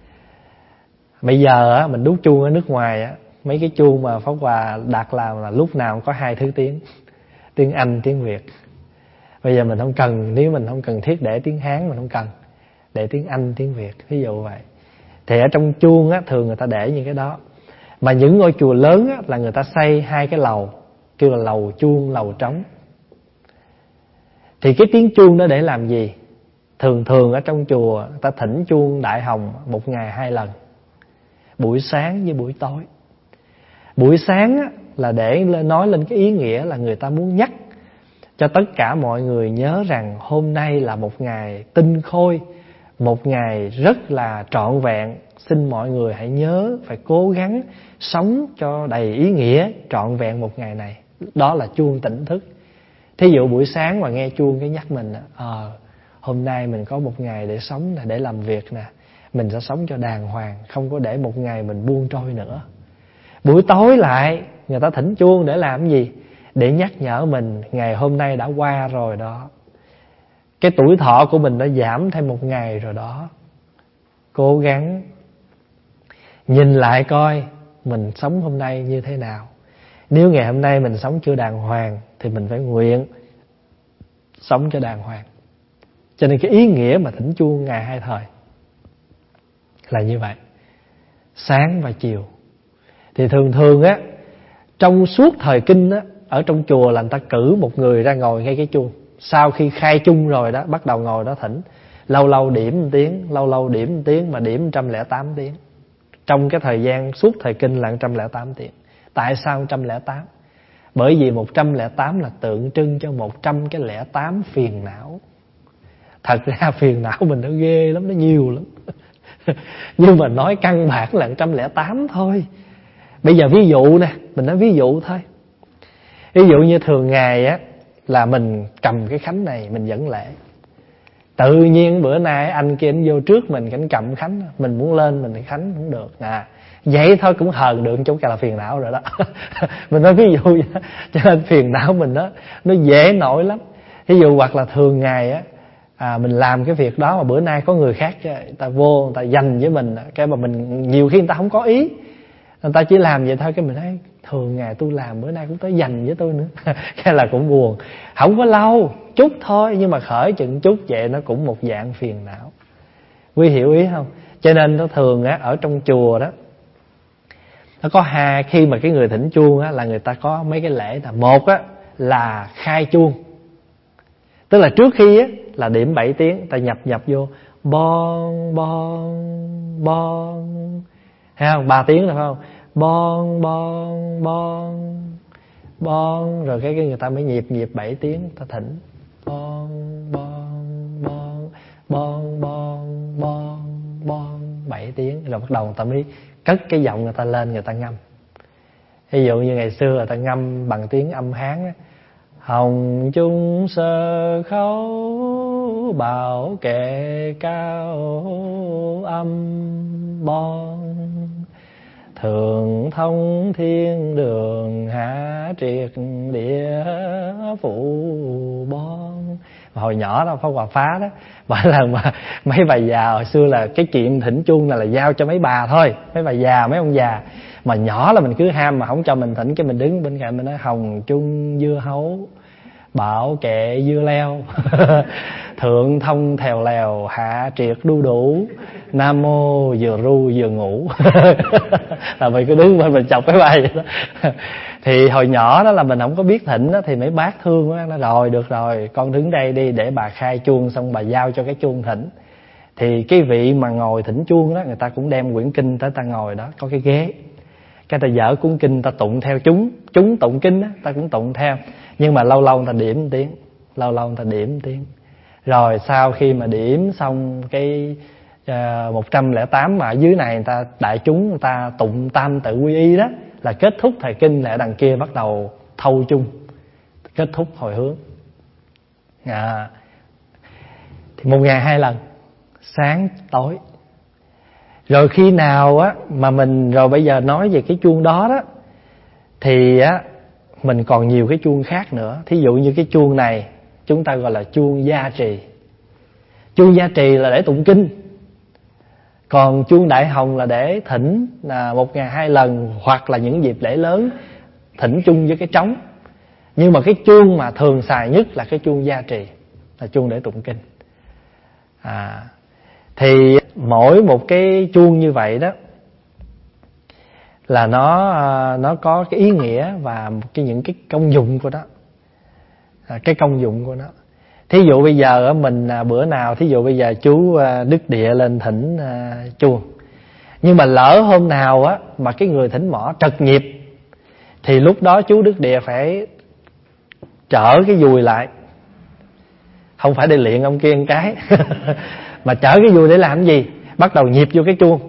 Bây giờ á, mình đút chuông ở nước ngoài á, mấy cái chuông mà Pháp Hòa đặt làm là lúc nào cũng có 2 thứ tiếng: tiếng Anh, tiếng Việt. Bây giờ mình không cần, nếu mình không cần thiết để tiếng Hán, mình không cần, để tiếng Anh, tiếng Việt, ví dụ vậy. Thì ở trong chuông á, thường người ta để những cái đó. Mà những ngôi chùa lớn á, là người ta xây 2 cái lầu, kêu là lầu chuông, lầu trống. Thì cái tiếng chuông đó để làm gì? Thường ở trong chùa người ta thỉnh chuông đại hồng 1 ngày 2 lần, buổi sáng với buổi tối. Buổi sáng á, là để nói lên cái ý nghĩa là người ta muốn nhắc cho tất cả mọi người nhớ rằng hôm nay là một ngày tinh khôi, một ngày rất là trọn vẹn. Xin mọi người hãy nhớ phải cố gắng sống cho đầy ý nghĩa, trọn vẹn một ngày này. Đó là chuông tỉnh thức. Thí dụ buổi sáng mà nghe chuông cái nhắc mình hôm nay mình có một ngày để sống nè, để làm việc nè, mình sẽ sống cho đàng hoàng, không có để một ngày mình buông trôi nữa. Buổi tối lại người ta thỉnh chuông để làm gì? Để nhắc nhở mình ngày hôm nay đã qua rồi đó, cái tuổi thọ của mình đã giảm thêm 1 ngày rồi đó. Cố gắng nhìn lại coi mình sống hôm nay như thế nào. Nếu ngày hôm nay mình sống chưa đàng hoàng thì mình phải nguyện sống cho đàng hoàng. Cho nên cái ý nghĩa mà thỉnh chuông ngày 2 thời là như vậy, sáng và chiều. Thì thường á, trong suốt thời kinh á, ở trong chùa là người ta cử một người ra ngồi ngay cái chuông. Sau khi khai chung rồi đó, bắt đầu ngồi đó thỉnh. Lâu lâu điểm 1 tiếng, lâu lâu điểm 1 tiếng, mà điểm 108 tiếng. Trong cái thời gian suốt thời kinh là 108 tiếng. Tại sao 108? Bởi vì 108 là tượng trưng cho 108 phiền não. Thật ra phiền não mình nó ghê lắm, nó nhiều lắm. Nhưng mà nói căn bản là 108 thôi. Bây giờ ví dụ nè, mình nói ví dụ thôi. Ví dụ như thường ngày á, là mình cầm cái khánh này mình dẫn lễ. Tự nhiên bữa nay anh kia anh vô trước mình, anh cầm khánh, mình muốn lên mình khánh cũng được. Vậy thôi cũng hờn được chút là phiền não rồi đó. Mình nói ví dụ vậy đó. Cho nên phiền não mình đó, nó dễ nổi lắm. Ví dụ hoặc là thường ngày á, mình làm cái việc đó mà bữa nay có người khác người ta vô, người ta dành với mình, cái mà mình nhiều khi người ta không có ý, người ta chỉ làm vậy thôi, cái mình thấy thường ngày tôi làm bữa nay cũng tới dành với tôi nữa. Cái là cũng buồn. Không có lâu, chút thôi, nhưng mà khởi chừng chút vậy nó cũng một dạng phiền não. Quý hiểu ý không? Cho nên nó thường á, ở trong chùa đó, nó có 2, khi mà cái người thỉnh chuông á, là người ta có mấy cái lễ. Một á, là khai chuông. Tức là trước khi á, là điểm 7 tiếng, ta nhập vô bon bon bon, thấy không? 3 tiếng rồi phải không? Bon bon bon bon, rồi cái người ta mới nhịp 7 tiếng ta thỉnh bon bon bon bon bon bon bon 7 tiếng, rồi bắt đầu người ta mới cất cái giọng người ta lên, người ta ngâm. Ví dụ như ngày xưa người ta ngâm bằng tiếng âm Hán á: hồng chung sơ khấu, bảo kệ cao âm bon. Thượng thông thiên đường, hạ triệt địa phủ bon. Hồi nhỏ đó Pháp Hòa phá đó, mỗi lần mà mấy bà già hồi xưa là cái chuyện thỉnh chuông là giao cho mấy bà thôi, mấy bà già, mấy ông già. Mà nhỏ là mình cứ ham mà không cho mình thỉnh, cái mình đứng bên cạnh mình nói hồng chung dưa hấu, bảo kệ dưa leo, thượng thông thèo lèo, hạ triệt đu đủ, nam mô vừa ru vừa ngủ. Là mình cứ đứng bên mình chọc cái bài vậy đó. Thì hồi nhỏ đó là mình không có biết thỉnh đó, thì mấy bác thương quá, nó rồi được rồi con đứng đây đi để bà khai chuông, xong bà giao cho cái chuông thỉnh. Thì cái vị mà ngồi thỉnh chuông đó, người ta cũng đem quyển kinh tới ta ngồi đó, có cái ghế, cái ta dở cuốn kinh ta tụng theo chúng tụng kinh đó, ta cũng tụng theo. Nhưng mà lâu lâu người ta điểm một tiếng, lâu lâu người ta điểm một tiếng. Rồi sau khi mà điểm xong cái 108 mà ở dưới này người ta đại chúng người ta tụng tam tự quy y đó, là kết thúc thời kinh, lại đằng kia bắt đầu thâu chung, kết thúc hồi hướng. Thì 1 ngày 2 lần, sáng tối. Rồi khi nào á mà mình, rồi bây giờ nói về cái chuông đó đó, thì á mình còn nhiều cái chuông khác nữa. Thí dụ như cái chuông này chúng ta gọi là chuông gia trì. Chuông gia trì là để tụng kinh, còn chuông đại hồng là để thỉnh, là 1 ngày 2 lần, hoặc là những dịp lễ lớn thỉnh chung với cái trống. Nhưng mà cái chuông mà thường xài nhất là cái chuông gia trì, là chuông để tụng kinh. Thì mỗi một cái chuông như vậy đó là nó có cái ý nghĩa và những cái công dụng của nó, cái công dụng của nó. Thí dụ bây giờ mình bữa nào, thí dụ bây giờ chú Đức Địa lên thỉnh chuông, nhưng mà lỡ hôm nào á mà cái người thỉnh mõ trật nhịp, thì lúc đó chú Đức Địa phải chở cái dùi lại, không phải để luyện ông kia một cái mà chở cái dùi để làm gì? Bắt đầu nhịp vô cái chuông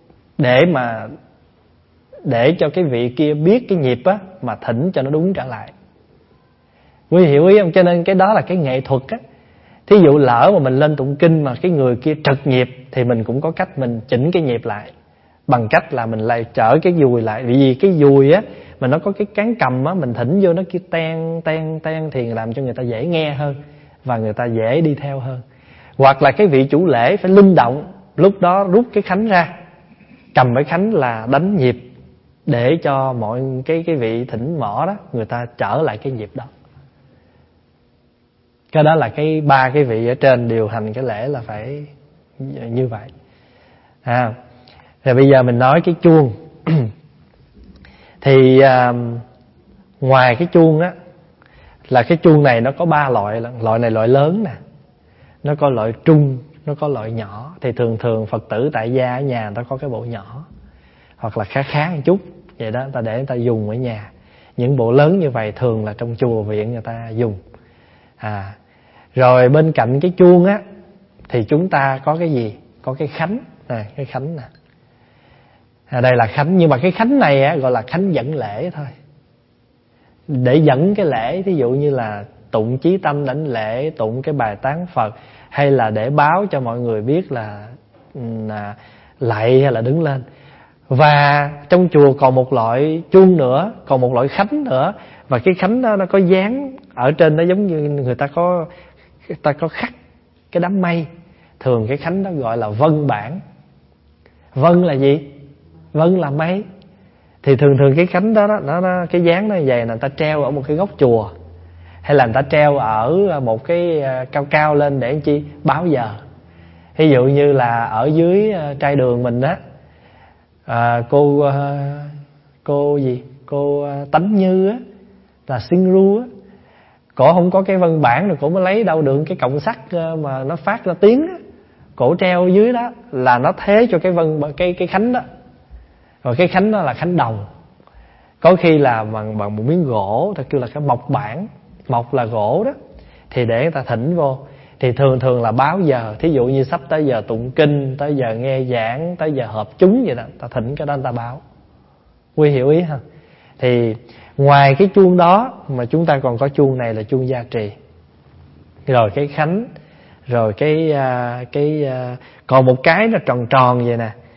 để cho cái vị kia biết cái nhịp á, mà thỉnh cho nó đúng trở lại. Quý hiểu ý không? Cho nên cái đó là cái nghệ thuật á. Thí dụ lỡ mà mình lên tụng kinh mà cái người kia trật nhịp, thì mình cũng có cách mình chỉnh cái nhịp lại, bằng cách là mình lại chở cái dùi lại. Vì cái dùi á mà nó có cái cán cầm á, mình thỉnh vô nó kia ten ten ten thì làm cho người ta dễ nghe hơn và người ta dễ đi theo hơn. Hoặc là cái vị chủ lễ phải linh động, lúc đó rút cái khánh ra, cầm cái khánh là đánh nhịp, để cho mọi cái vị thỉnh mõ đó người ta trở lại cái nhịp đó. Cái đó là cái 3 cái vị ở trên điều hành cái lễ là phải như vậy. Rồi bây giờ mình nói cái chuông. Thì ngoài cái chuông á, là cái chuông này nó có 3 loại. Loại này loại lớn nè, nó có loại trung, nó có loại nhỏ. Thì thường Phật tử tại gia ở nhà người ta có cái bộ nhỏ, hoặc là khá một chút vậy đó, ta để người ta dùng ở nhà. Những bộ lớn như vậy thường là trong chùa viện người ta dùng. Rồi bên cạnh cái chuông á thì chúng ta có cái gì? Có cái khánh nè, cái khánh nè. Đây là khánh, nhưng mà cái khánh này á gọi là khánh dẫn lễ thôi, để dẫn cái lễ. Thí dụ như là tụng chí tâm đảnh lễ, tụng cái bài tán Phật, hay là để báo cho mọi người biết là lạy hay là đứng lên. Và trong chùa còn một loại chuông nữa, còn một loại khánh nữa. Và cái khánh đó nó có dán ở trên, nó giống như người ta có khắc cái đám mây. Thường cái khánh đó gọi là vân bản. Vân là gì? Vân là mây. Thì thường cái khánh đó, nó cái dán nó vậy, là người ta treo ở một cái góc chùa, hay là người ta treo ở một cái cao lên để chi? Báo giờ. Ví dụ như là ở dưới trai đường mình á, cô Tánh Như á, là Sinh Ru á, cổ không có cái văn bản rồi cổ mới lấy đâu được cái cọng sắt mà nó phát ra tiếng á, cổ treo dưới đó là nó thế cho cái khánh đó. Rồi cái khánh đó là khánh đồng, có khi là bằng một miếng gỗ, ta kêu là cái mộc bản. Mộc là gỗ đó, thì để người ta thỉnh vô. Thì thường là báo giờ. Thí dụ như sắp tới giờ tụng kinh, tới giờ nghe giảng, tới giờ họp chúng vậy đó, ta thỉnh cái đó người ta báo. Quý hiểu ý không? Thì ngoài cái chuông đó mà chúng ta còn có chuông này là chuông gia trì, rồi cái khánh, rồi còn một cái nó tròn tròn vậy nè,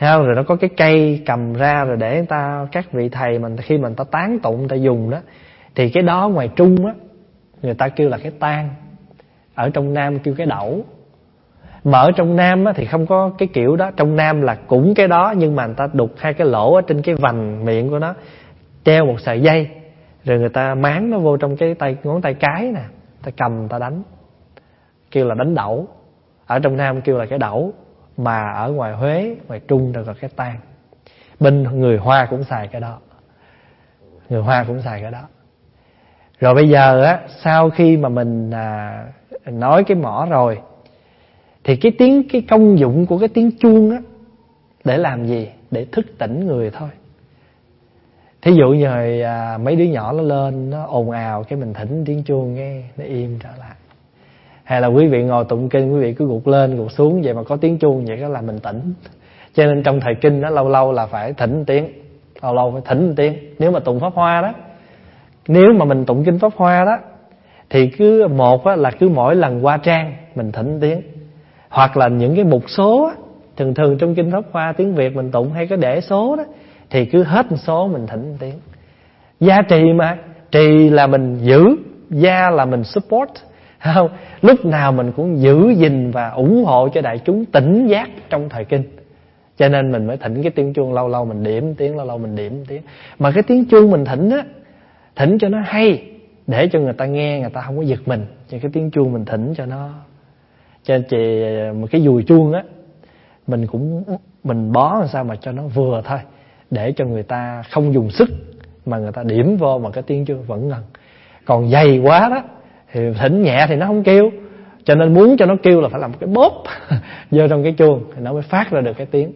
không? Rồi nó có cái cây cầm ra rồi để người ta, các vị thầy mình khi mà người ta tán tụng người ta dùng đó, thì cái đó ngoài Trung á người ta kêu là cái tang, ở trong Nam kêu cái đẩu. Mà ở trong Nam á thì không có cái kiểu đó. Trong Nam là cũng cái đó, nhưng mà người ta đục hai cái lỗ ở trên cái vành miệng của nó, treo một sợi dây, rồi người ta máng nó vô trong cái tay, ngón tay cái nè, ta cầm ta đánh, kêu là đánh đẩu. Ở trong Nam kêu là cái đẩu, mà ở ngoài Huế, ngoài Trung rồi là cái tang. Bên người Hoa cũng xài cái đó, người Hoa cũng xài cái đó. Rồi bây giờ á, sau khi mà mình nói cái mõ rồi, thì cái công dụng của cái tiếng chuông á để làm gì? Để thức tỉnh người thôi. Thí dụ như rồi mấy đứa nhỏ nó lên nó ồn ào, cái mình thỉnh tiếng chuông cái nó im trở lại. Hay là quý vị ngồi tụng kinh, quý vị cứ gục lên gục xuống vậy mà có tiếng chuông vậy đó là mình tỉnh. Cho nên trong thời kinh đó lâu lâu là phải thỉnh tiếng, lâu lâu phải thỉnh tiếng. Nếu mà tụng pháp hoa đó, nếu mà mình tụng kinh pháp hoa đó, thì cứ một á, là cứ mỗi lần qua trang mình thỉnh tiếng. Hoặc là những cái mục số á, thường thường trong kinh pháp hoa tiếng Việt mình tụng hay có để số đó, thì cứ hết một số mình thỉnh tiếng. Gia trì mà, trì là mình giữ, gia là mình support, không? Lúc nào mình cũng giữ gìn và ủng hộ cho đại chúng tỉnh giác trong thời kinh. Cho nên mình mới thỉnh cái tiếng chuông, lâu lâu mình điểm tiếng, lâu lâu mình điểm tiếng. Mà cái tiếng chuông mình thỉnh á, thỉnh cho nó hay, để cho người ta nghe, người ta không có giật mình. Cho cái tiếng chuông mình thỉnh cho nó, cho chị một cái dùi chuông á, mình bó làm sao mà cho nó vừa thôi, để cho người ta không dùng sức mà người ta điểm vô mà cái tiếng chuông vẫn ngân. Còn dày quá đó thì thỉnh nhẹ thì nó không kêu, cho nên muốn cho nó kêu là phải làm một cái bóp vô trong cái chuông thì nó mới phát ra được cái tiếng.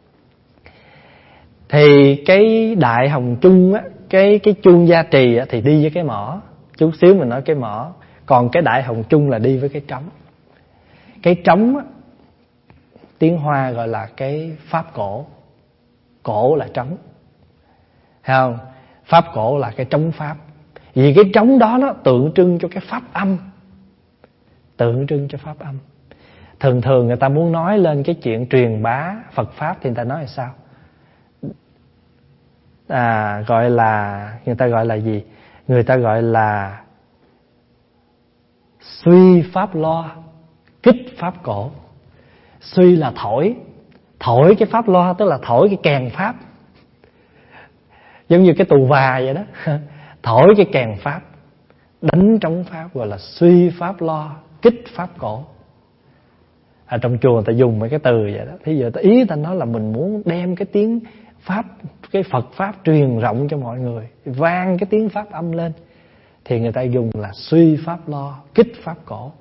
Thì cái đại hồng chung á, cái chuông gia trì á, thì đi với cái mõ. Chút xíu mình nói cái mõ. Còn cái đại hồng chung là đi với cái trống. Cái trống á, tiếng Hoa gọi là cái pháp cổ. Cổ là trống, thấy không? Pháp cổ là cái trống pháp. Vì cái trống đó nó tượng trưng cho cái pháp âm, tượng trưng cho pháp âm. Thường thường người ta muốn nói lên cái chuyện truyền bá Phật pháp thì người ta nói là sao? Gọi là, người ta gọi là gì? Người ta gọi là suy pháp loa, kích pháp cổ. Suy là thổi cái pháp loa, tức là thổi cái kèn pháp, giống như cái tù và vậy đó. Thổi cái kèn pháp, đánh trống pháp, gọi là suy pháp loa, kích pháp cổ. Trong chùa người ta dùng mấy cái từ vậy đó. Thí dụ ý ta nói là mình muốn đem cái tiếng pháp, cái Phật pháp truyền rộng cho mọi người, vang cái tiếng pháp âm lên, thì người ta dùng là suy pháp lo, kích pháp cổ.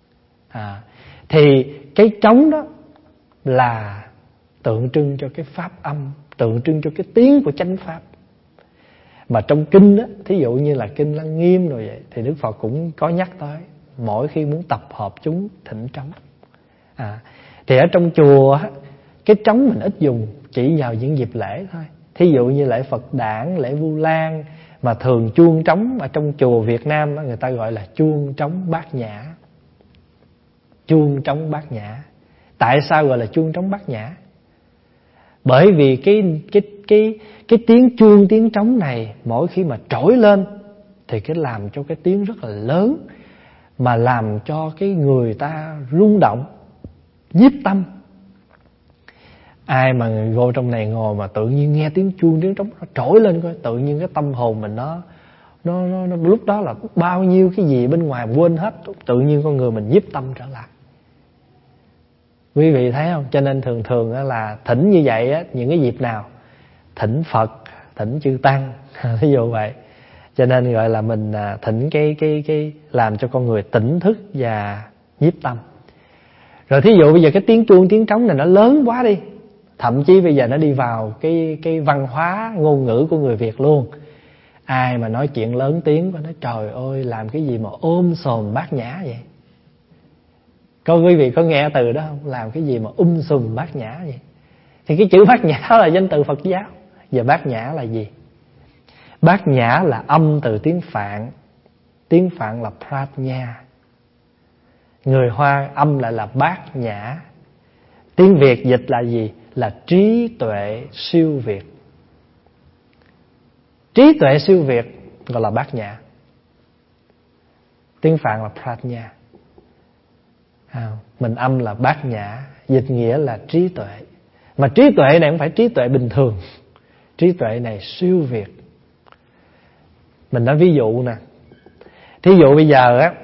Thì cái trống đó là tượng trưng cho cái pháp âm, tượng trưng cho cái tiếng của chánh pháp. Mà trong kinh á, thí dụ như là kinh Lăng Nghiêm rồi vậy, thì Đức Phật cũng có nhắc tới mỗi khi muốn tập hợp chúng thỉnh trống. Thì ở trong chùa á, cái trống mình ít dùng, chỉ vào những dịp lễ thôi. Thí dụ như lễ Phật Đản, lễ Vu Lan, mà thường chuông trống ở trong chùa Việt Nam á, người ta gọi là chuông trống Bát Nhã. Chuông trống Bát Nhã. Tại sao gọi là chuông trống Bát Nhã? Bởi vì cái tiếng chuông, tiếng trống này mỗi khi mà trỗi lên thì cái làm cho cái tiếng rất là lớn, mà làm cho cái người ta rung động, nhiếp tâm. Ai mà người vô trong này ngồi mà tự nhiên nghe tiếng chuông, tiếng trống nó trỗi lên coi, tự nhiên cái tâm hồn mình nó lúc đó là bao nhiêu cái gì bên ngoài quên hết, tự nhiên con người mình nhiếp tâm trở lại. Quý vị thấy không? Cho nên thường thường là thỉnh như vậy á, những cái dịp nào thỉnh Phật, thỉnh chư tăng, ví dụ vậy. Cho nên gọi là mình thỉnh cái làm cho con người tỉnh thức và nhiếp tâm. Rồi thí dụ bây giờ cái tiếng chuông, tiếng trống này nó lớn quá đi, thậm chí bây giờ nó đi vào cái văn hóa ngôn ngữ của người Việt luôn. Ai mà nói chuyện lớn tiếng và nói trời ơi làm cái gì mà ôm sòm bát nhã vậy? Quý vị có nghe từ đó không? Làm cái gì mà sùm bát nhã vậy? Thì cái chữ bát nhã là danh từ Phật giáo. Giờ bát nhã là gì? Bát nhã là âm từ tiếng Phạn. Tiếng Phạn là prajna. Người Hoa âm lại là bát nhã. Tiếng Việt dịch là gì? là trí tuệ siêu việt. Trí tuệ siêu việt gọi là bát nhã. Tiếng Phạn là prajna. Mình âm là bát nhã, dịch nghĩa là trí tuệ. Mà trí tuệ này không phải trí tuệ bình thường. Trí tuệ này siêu việt. Mình nói ví dụ nè. Thí dụ bây giờ á,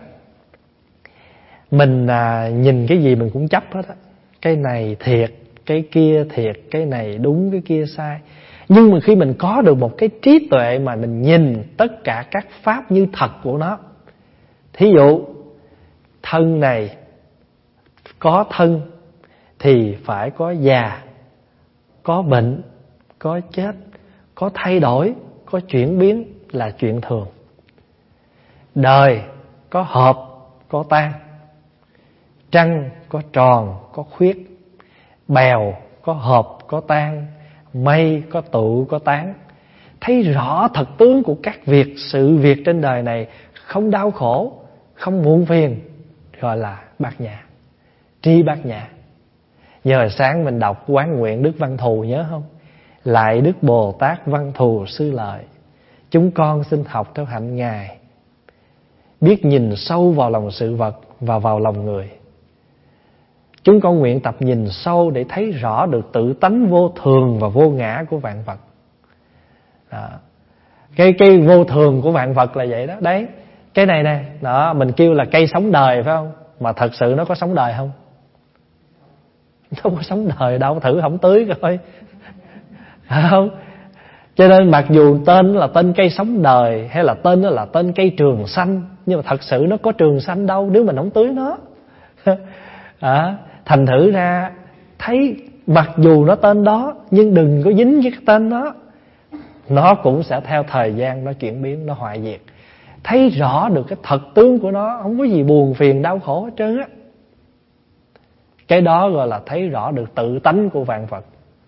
mình nhìn cái gì mình cũng chấp hết á. Cái này thiệt, cái kia thiệt, cái này đúng, cái kia sai. Nhưng mà khi mình có được một cái trí tuệ mà mình nhìn tất cả các pháp như thật của nó. Thí dụ thân này có thân thì phải có già, có bệnh, có chết, có thay đổi, có chuyển biến là chuyện thường. Đời có hợp, có tan. Trăng có tròn, có khuyết. Bèo có hợp, có tan. Mây có tụ, có tán. Thấy rõ thật tướng của các việc, sự việc trên đời này, không đau khổ, không muộn phiền, gọi là bát nhã, tri bát nhã. Giờ sáng mình đọc quán nguyện Đức Văn Thù nhớ không? Lại Đức Bồ Tát Văn Thù sư lợi, chúng con xin học theo hạnh Ngài, biết nhìn sâu vào lòng sự vật và vào lòng người. Chúng con nguyện tập nhìn sâu để thấy rõ được tự tánh vô thường và vô ngã của vạn vật. Đó. Cái vô thường của vạn vật là vậy đó. Đấy, cái này nè, đó, mình kêu là cây sống đời phải không? Mà thật sự nó có sống đời không? Nó không có sống đời đâu, thử không tưới coi. Không? Cho nên mặc dù tên là tên cây sống đời, hay là tên là tên cây trường xanh, nhưng mà thật sự nó có trường xanh đâu nếu mình không tưới nó. Thành thử ra thấy mặc dù nó tên đó, nhưng đừng có dính với cái tên đó. Nó cũng sẽ theo thời gian nó chuyển biến, nó hoại diệt. Thấy rõ được cái thật tướng của nó, không có gì buồn phiền đau khổ hết trơn á. Cái đó gọi là thấy rõ được tự tánh của vạn vật.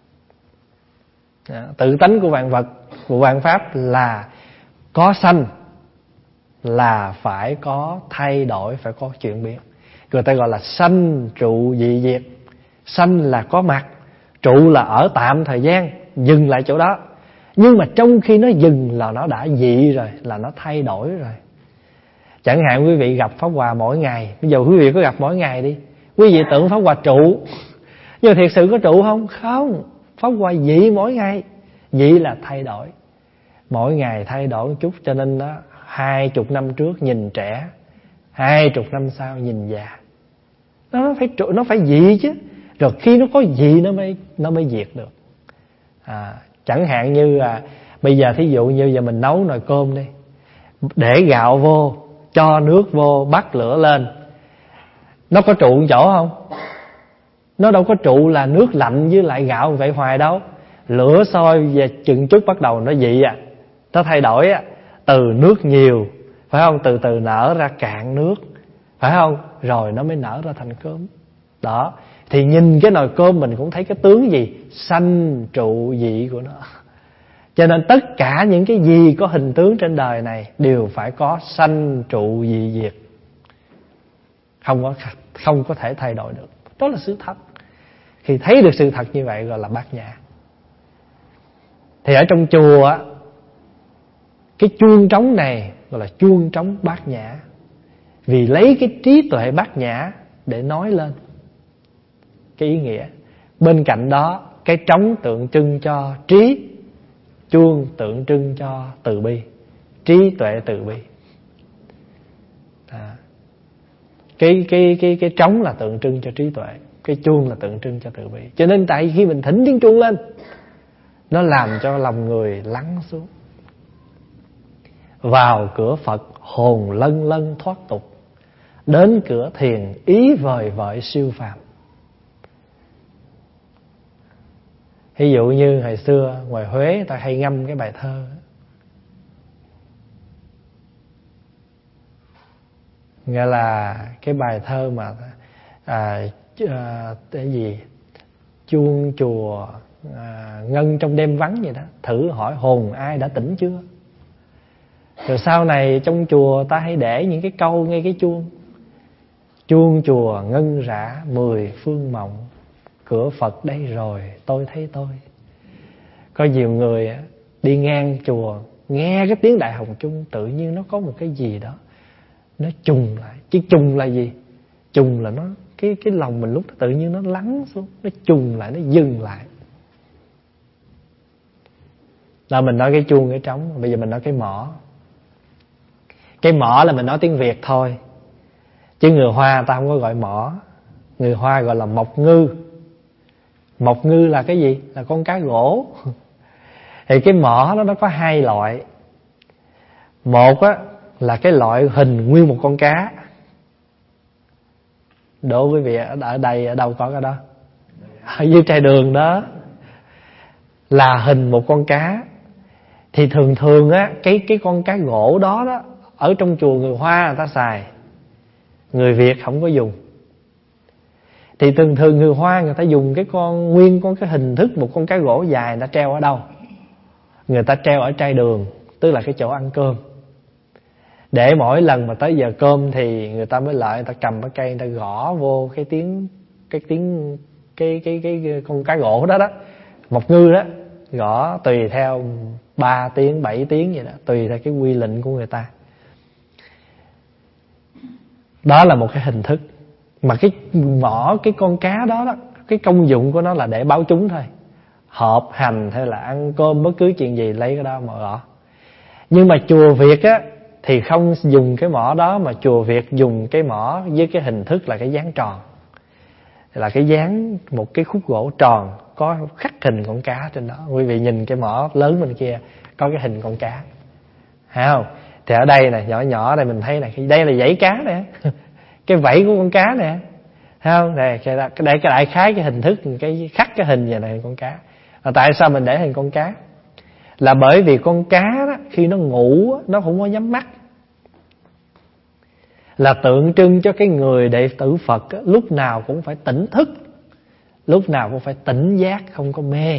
Tự tánh của vạn vật, của vạn pháp là có sanh là phải có thay đổi, phải có chuyển biến. Người ta gọi là sanh trụ dị diệt. Sanh là có mặt, trụ là ở tạm thời gian, dừng lại chỗ đó. Nhưng mà trong khi nó dừng là nó đã dị rồi, là nó thay đổi rồi. Chẳng hạn quý vị gặp Pháp Hòa mỗi ngày. Bây giờ quý vị có gặp mỗi ngày đi, quý vị tưởng Pháp Hòa trụ, nhưng mà thiệt sự có trụ không? Không. Pháp Hòa dị mỗi ngày. Dị là thay đổi, mỗi ngày thay đổi một chút. Cho nên đó, 20 năm trước nhìn trẻ, 20 năm sau nhìn già. Nó phải dị chứ. Rồi khi nó có dị nó mới diệt được. Chẳng hạn như bây giờ thí dụ như giờ mình nấu nồi cơm đi, để gạo vô, cho nước vô, bắt lửa lên, nó có trụ một chỗ không? Nó đâu có trụ là nước lạnh với lại gạo vậy hoài đâu. Lửa sôi và chừng chút bắt đầu nó dị nó thay đổi từ nước nhiều, phải không? Từ từ nở ra cạn nước, phải không? Rồi nó mới nở ra thành cơm. Đó, thì nhìn cái nồi cơm mình cũng thấy cái tướng gì? Sanh trụ dị của nó. Cho nên tất cả những cái gì có hình tướng trên đời này đều phải có sanh trụ dị diệt, không có thể thay đổi được. Đó là sự thật. Khi thấy được sự thật như vậy gọi là bát nhã. Thì ở trong chùa á, cái chuông trống này gọi là chuông trống bát nhã, vì lấy cái trí tuệ bát nhã để nói lên cái ý nghĩa. Bên cạnh đó, cái trống tượng trưng cho trí, chuông tượng trưng cho từ bi, trí tuệ từ bi. Cái trống là tượng trưng cho trí tuệ, cái chuông là tượng trưng cho từ bi. Cho nên tại khi mình thỉnh tiếng chuông lên, nó làm cho lòng người lắng xuống. Vào cửa Phật hồn lân lân thoát tục, đến cửa thiền ý vời vợi siêu phàm. Ví dụ như hồi xưa ngoài Huế ta hay ngâm cái bài thơ, nghĩa là cái bài thơ mà cái gì chuông chùa ngân trong đêm vắng vậy đó, thử hỏi hồn ai đã tỉnh chưa. Rồi sau này trong chùa ta hay để những cái câu ngay cái chuông: chuông chùa ngân rã 10 phương mộng, cửa Phật đây rồi, tôi thấy tôi. Có nhiều người đi ngang chùa, nghe cái tiếng Đại Hồng Chung, tự nhiên nó có một cái gì đó nó trùng lại. Chứ trùng là gì? Trùng là nó cái lòng mình lúc đó tự nhiên nó lắng xuống, nó trùng lại, nó dừng lại. Là mình nói cái chuông, cái trống. Bây giờ mình nói cái mõ. Cái mõ là mình nói tiếng Việt thôi, chứ người Hoa ta không có gọi mõ. Người Hoa gọi là mộc ngư. Mộc ngư là cái gì? Là con cá gỗ. Thì cái mõ đó nó có hai loại. Một á là cái loại hình nguyên một con cá. Đố quý vị ở đây ở đâu có cái đó? Ở dưới Trai Đường đó, là hình một con cá. Thì thường thường á cái con cá gỗ đó ở trong chùa người Hoa người ta xài, người Việt không có dùng. Thì thường thường người Hoa người ta dùng cái con nguyên con cái hình thức một con cá gỗ dài, người ta treo ở đâu? Người ta treo ở Trai Đường, tức là cái chỗ ăn cơm. Để mỗi lần mà tới giờ cơm thì người ta mới lại, người ta cầm cái cây, người ta gõ vô cái con cá gỗ đó, mộc ngư đó, gõ tùy theo 3 tiếng, 7 tiếng vậy đó, tùy theo cái quy lệnh của người ta. Đó là một cái hình thức. Mà cái mỏ cái con cá đó, cái công dụng của nó là để báo chúng thôi. Họp hành hay là ăn cơm, bất cứ chuyện gì lấy cái đó mà gõ. Nhưng mà chùa Việt á thì không dùng cái mỏ đó, mà chùa Việt dùng cái mỏ với cái hình thức là cái dáng tròn. Là cái dáng một cái khúc gỗ tròn có khắc hình con cá trên đó. Quý vị nhìn cái mỏ lớn bên kia có cái hình con cá, thấy không? Thì ở đây nè, nhỏ nhỏ đây mình thấy này, đây là dãy cá nè, cái vảy của con cá nè, thấy không? Đây cái đại khái cái hình thức, cái khắc cái hình vậy này con cá. Và tại sao mình để hình con cá? Là bởi vì con cá đó khi nó ngủ nó không có nhắm mắt, là tượng trưng cho cái người đệ tử Phật á, lúc nào cũng phải tỉnh thức, lúc nào cũng phải tỉnh giác, không có mê.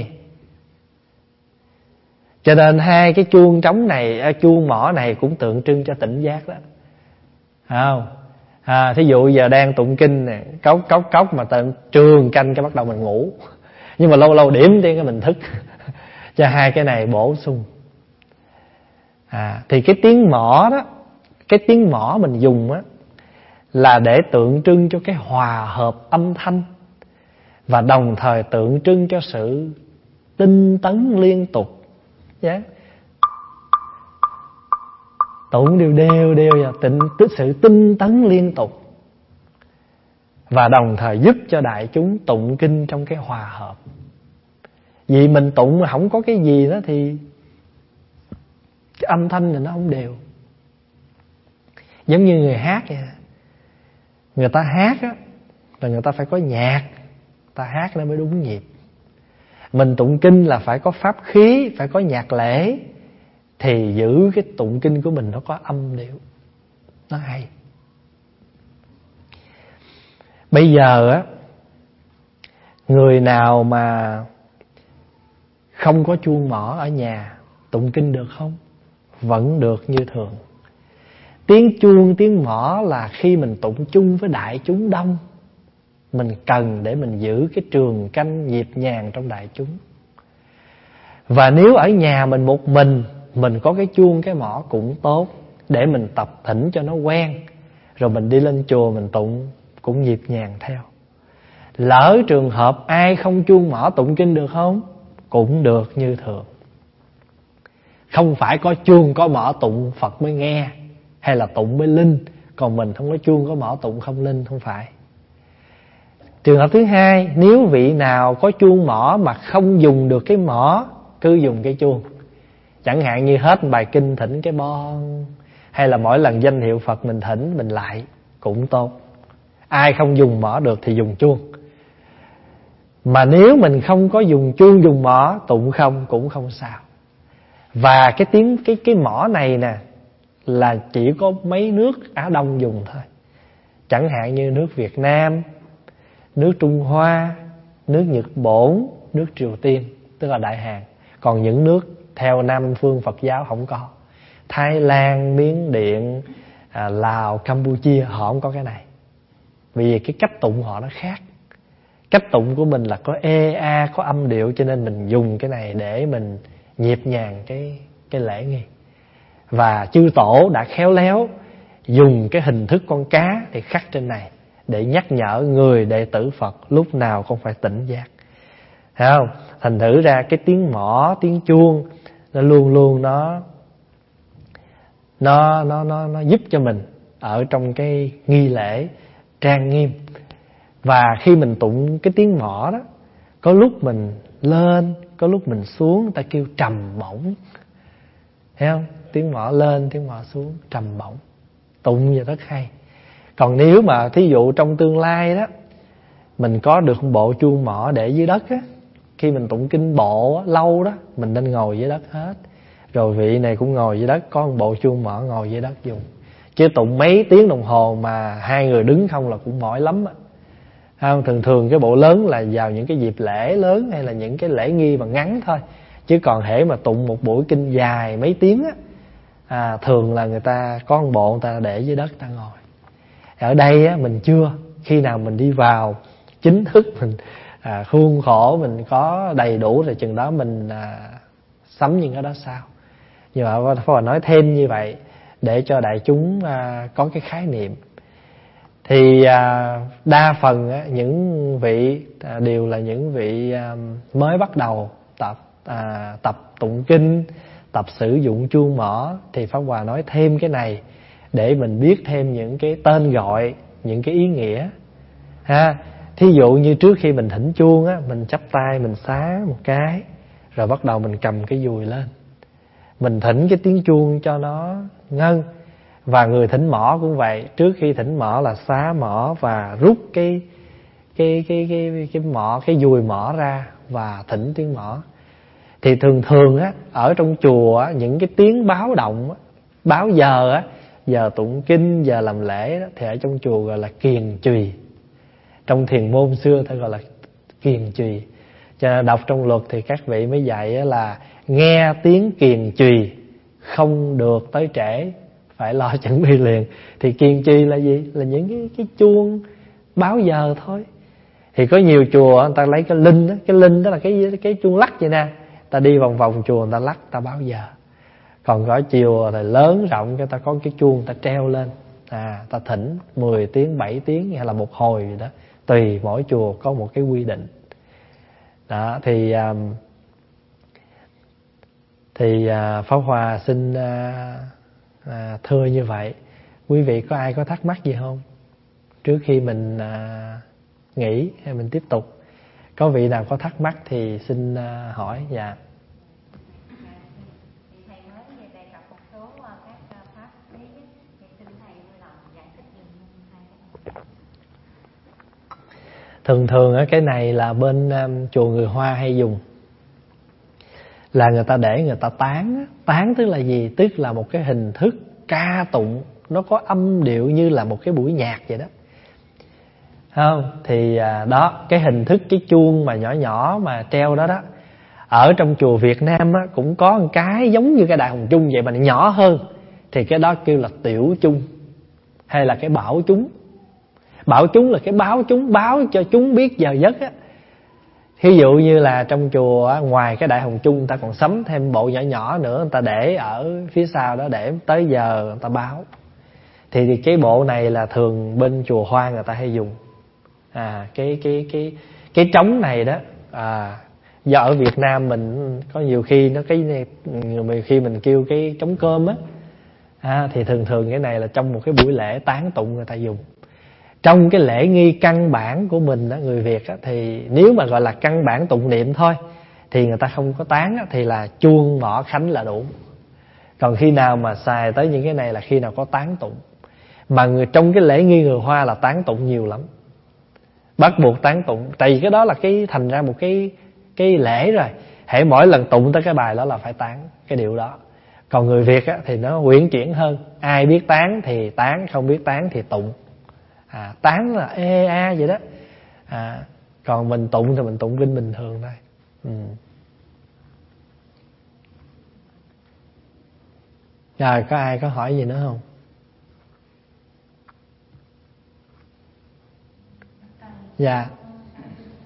Cho nên hai cái chuông trống này, chuông mỏ này cũng tượng trưng cho tỉnh giác đó, không? Thí dụ giờ đang tụng kinh nè, cốc mà tận trường canh cái bắt đầu mình ngủ, nhưng mà lâu lâu điểm tiếng cái mình thức. Cho hai cái này bổ sung. Thì cái tiếng mỏ đó, cái tiếng mỏ mình dùng á là để tượng trưng cho cái hòa hợp âm thanh, và đồng thời tượng trưng cho sự tinh tấn liên tục. Tụng đều và sự tinh tấn liên tục, và đồng thời giúp cho đại chúng tụng kinh trong cái hòa hợp. Vì mình tụng mà không có cái gì đó thì cái âm thanh này nó không đều. Giống như người hát vậy. Người ta hát á là người ta phải có nhạc, ta hát nó mới đúng nhịp. Mình tụng kinh là phải có pháp khí, phải có nhạc lễ, thì giữ cái tụng kinh của mình nó có âm điệu, nó hay. Bây giờ á, người nào mà không có chuông mỏ ở nhà tụng kinh được không? Vẫn được như thường. Tiếng chuông, tiếng mỏ là khi mình tụng chung với đại chúng đông, mình cần để mình giữ cái trường canh nhịp nhàng trong đại chúng. Và nếu ở nhà mình một mình có cái chuông cái mỏ cũng tốt, để mình tập thỉnh cho nó quen, rồi mình đi lên chùa mình tụng cũng nhịp nhàng theo. Lỡ trường hợp ai không chuông mỏ tụng kinh được không? Cũng được như thường. Không phải có chuông có mỏ tụng Phật mới nghe, hay là tụng mới linh, còn mình không có chuông có mỏ tụng không linh, không phải. Trường hợp thứ hai, nếu vị nào có chuông mỏ mà không dùng được cái mỏ, cứ dùng cái chuông. Chẳng hạn như hết bài kinh thỉnh cái bon, hay là mỗi lần danh hiệu Phật mình thỉnh mình lại cũng tốt. Ai không dùng mỏ được thì dùng chuông. Mà nếu mình không có dùng chuông dùng mỏ, tụng không cũng không sao. Và cái tiếng cái mỏ này nè là chỉ có mấy nước Á Đông dùng thôi. Chẳng hạn như nước Việt Nam, nước Trung Hoa, nước Nhật Bản, nước Triều Tiên, tức là Đại Hàn. Còn những nước theo Nam phương Phật giáo không có. Thái Lan, Miến Điện, Lào, Campuchia họ không có cái này. Vì cái cách tụng họ nó khác. Cách tụng của mình là có ê a, có âm điệu, cho nên mình dùng cái này để mình nhịp nhàng cái lễ nghi. Và chư tổ đã khéo léo dùng cái hình thức con cá để khắc trên này, để nhắc nhở người đệ tử Phật lúc nào cũng phải tỉnh giác. Thấy không? Thành thử ra cái tiếng mõ, tiếng chuông nó luôn luôn nó giúp cho mình ở trong cái nghi lễ trang nghiêm. Và khi mình tụng cái tiếng mõ đó, có lúc mình lên, có lúc mình xuống, ta kêu trầm bổng. Thấy không? Tiếng mõ lên, tiếng mõ xuống, trầm bổng. Tụng vậy rất hay. Còn nếu mà thí dụ trong tương lai đó, mình có được một bộ chuông mõ để dưới đất á, khi mình tụng kinh bộ á, lâu đó, mình nên ngồi dưới đất hết. Rồi vị này cũng ngồi dưới đất, có một bộ chuông mõ ngồi dưới đất dùng. Chứ tụng mấy tiếng đồng hồ mà hai người đứng không là cũng mỏi lắm á. Thường thường cái bộ lớn là vào những cái dịp lễ lớn hay là những cái lễ nghi mà ngắn thôi. Chứ còn hễ mà tụng một buổi kinh dài mấy tiếng á, thường là người ta có một bộ người ta để dưới đất ta ngồi. Ở đây á, mình chưa. Khi nào mình đi vào chính thức, mình khuôn khổ mình có đầy đủ rồi, chừng đó mình sắm những cái đó sau. Nhưng mà Pháp Hòa nói thêm như vậy để cho đại chúng có cái khái niệm. Thì đa phần những vị đều là những vị mới bắt đầu tập tụng kinh, tập sử dụng chuông mõ. Thì Pháp Hòa nói thêm cái này để mình biết thêm những cái tên gọi, những cái ý nghĩa. Thí dụ như trước khi mình thỉnh chuông á, mình chắp tay mình xá một cái, rồi bắt đầu mình cầm cái dùi lên, mình thỉnh cái tiếng chuông cho nó ngân. Và người thỉnh mõ cũng vậy, trước khi thỉnh mõ là xá mõ và rút cái mõ, cái dùi mõ ra và thỉnh tiếng mõ. Thì thường á, ở trong chùa á, những cái tiếng báo động á, báo giờ á, giờ tụng kinh, giờ làm lễ đó, thì ở trong chùa gọi là kiền chùy. Trong thiền môn xưa ta gọi là kiền chùy. Cho nên đọc trong luật thì các vị mới dạy là nghe tiếng kiền chùy không được tới trễ, phải lo chuẩn bị liền. Thì kiền chùy là gì? Là những cái chuông báo giờ thôi. Thì có nhiều chùa người ta lấy cái linh đó, cái linh đó là cái chuông lắc vậy nè, ta đi vòng vòng chùa người ta lắc, ta báo giờ. Còn có chùa thì lớn rộng, người ta có cái chuông ta treo lên, ta thỉnh 10 tiếng, 7 tiếng hay là một hồi gì đó, tùy mỗi chùa có một cái quy định. Đó thì Pháp Hòa xin thưa như vậy. Quý vị có ai có thắc mắc gì không? Trước khi mình nghỉ hay mình tiếp tục, có vị nào có thắc mắc thì xin hỏi. Dạ. Thường cái này là bên chùa người Hoa hay dùng, là người ta để người ta tán. Tán tức là gì? Tức là một cái hình thức ca tụng, nó có âm điệu như là một cái buổi nhạc vậy đó. Không? Thì đó, cái hình thức cái chuông mà nhỏ nhỏ mà treo đó đó, ở trong chùa Việt Nam á, cũng có một cái giống như cái đại hồng chung vậy mà nhỏ hơn. Thì cái đó kêu là tiểu chung, hay là cái bảo chúng. Bảo chúng là cái báo chúng, báo cho chúng biết giờ giấc á. Thí dụ như là trong chùa ngoài cái đại hồng chung, người ta còn sắm thêm bộ nhỏ nhỏ nữa, người ta để ở phía sau đó để tới giờ người ta báo. Thì cái bộ này là thường bên chùa Hoa người ta hay dùng. Cái trống này đó, do ở Việt Nam mình có nhiều khi nó khi mình kêu cái trống cơm á, thì thường cái này là trong một cái buổi lễ tán tụng người ta dùng. Trong cái lễ nghi căn bản của mình đó, người Việt á, thì nếu mà gọi là căn bản tụng niệm thôi thì người ta không có tán á, thì là chuông mõ khánh là đủ. Còn khi nào mà xài tới những cái này là khi nào có tán tụng. Mà trong cái lễ nghi người Hoa là tán tụng nhiều lắm, bắt buộc tán tụng. Tại vì cái đó là cái thành ra một cái lễ rồi, hễ mỗi lần tụng tới cái bài đó là phải tán cái điệu đó. Còn người Việt á, thì nó uyển chuyển hơn, ai biết tán thì tán, không biết tán thì tụng. Tán là ê a vậy đó. Còn mình tụng thì mình tụng kinh bình thường thôi. Rồi có ai có hỏi gì nữa không? Dạ.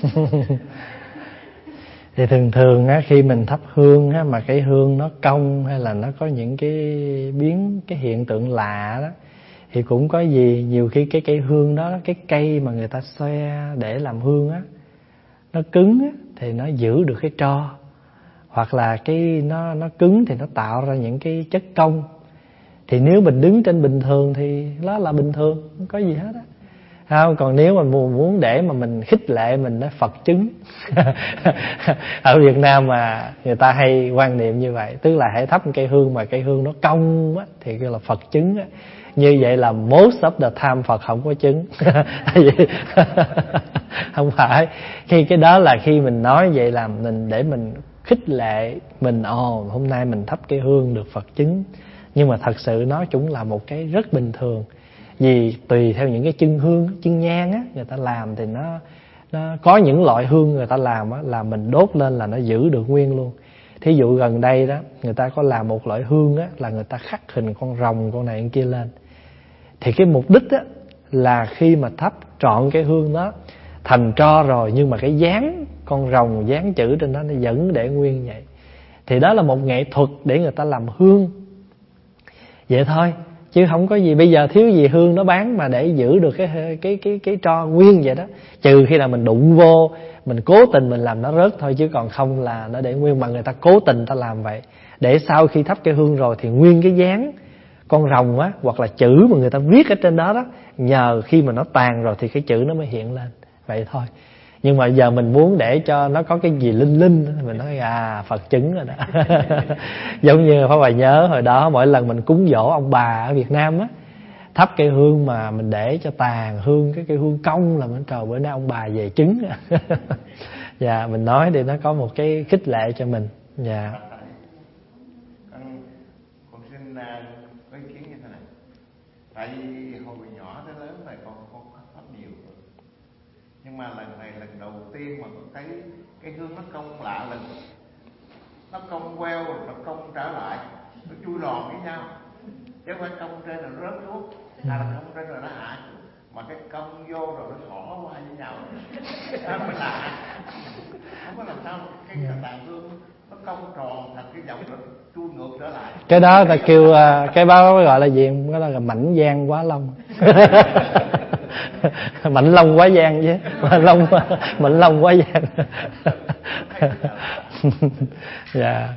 Thì thường á, khi mình thắp hương á, mà cái hương nó cong hay là nó có những cái hiện tượng lạ đó, thì cũng có gì, nhiều khi cái cây hương đó, cái cây mà người ta xoe để làm hương á, nó cứng á, thì nó giữ được cái tro, hoặc là nó cứng thì nó tạo ra những cái chất cong. Thì nếu mình đứng trên bình thường thì đó là bình thường, không có gì hết á. Không, còn nếu mà muốn để mà mình khích lệ mình nói Phật chứng ở Việt Nam mà người ta hay quan niệm như vậy, tức là hãy thắp một cây hương mà cây hương nó cong á, thì kêu là Phật chứng á. Như vậy là most of the time Phật không có chứng. Không phải, khi cái đó là khi mình nói vậy là mình để mình khích lệ mình, hôm nay mình thắp cây hương được Phật chứng. Nhưng mà thật sự nó cũng là một cái rất bình thường. Vì tùy theo những cái chân hương, chân nhang á, người ta làm thì nó có những loại hương người ta làm á, là mình đốt lên là nó giữ được nguyên luôn. Thí dụ gần đây đó, người ta có làm một loại hương á, là người ta khắc hình con rồng, con này con kia lên. Thì cái mục đích á, là khi mà thắp trọn cái hương đó thành tro rồi, nhưng mà cái dáng con rồng, dáng chữ trên đó nó vẫn để nguyên vậy. Thì đó là một nghệ thuật để người ta làm hương vậy thôi, chứ không có gì. Bây giờ thiếu gì hương nó bán mà để giữ được cái tro nguyên vậy đó. Trừ khi nào mình đụng vô, mình cố tình mình làm nó rớt thôi, chứ còn không là nó để nguyên. Mà người ta cố tình ta làm vậy để sau khi thắp cái hương rồi thì nguyên cái dáng con rồng á, hoặc là chữ mà người ta viết ở trên đó đó, nhờ khi mà nó tàn rồi thì cái chữ nó mới hiện lên vậy thôi. Nhưng mà giờ mình muốn để cho nó có cái gì linh linh, mình nói Phật chứng rồi đó. Giống như Pháp Hòa nhớ hồi đó mỗi lần mình cúng dỗ ông bà ở Việt Nam á, thắp cây hương mà mình để cho tàn hương, cái cây hương cong là mình trời bữa nay ông bà về chứng. Dạ, mình nói để nó có một cái khích lệ cho mình. Dạ. Con xin có ý kiến như thế này. Tại vì hồi nhỏ tới lớn này con pháp nhiều rồi. Nhưng mà lần này lần đầu tiên mà con thấy cái hương nó cong lạ lần, nó cong queo rồi nó cong trở lại, nó chui lòn với nhau, chứ không phải cong trên rồi rớt xuống, hay là cong trên rồi nó hạ, mà cái cong vô rồi nó xỏ qua với nhau. Đó mới lạ. Không có làm sao cái tàn hương nó cong tròn thành cái vòng rồi chui ngược trở lại. Cái đó ta kêu cái báo gọi là gì? Cái đó là mảnh giang quá long. Mạnh long quá giang chứ. Mạnh long quá giang. Dạ.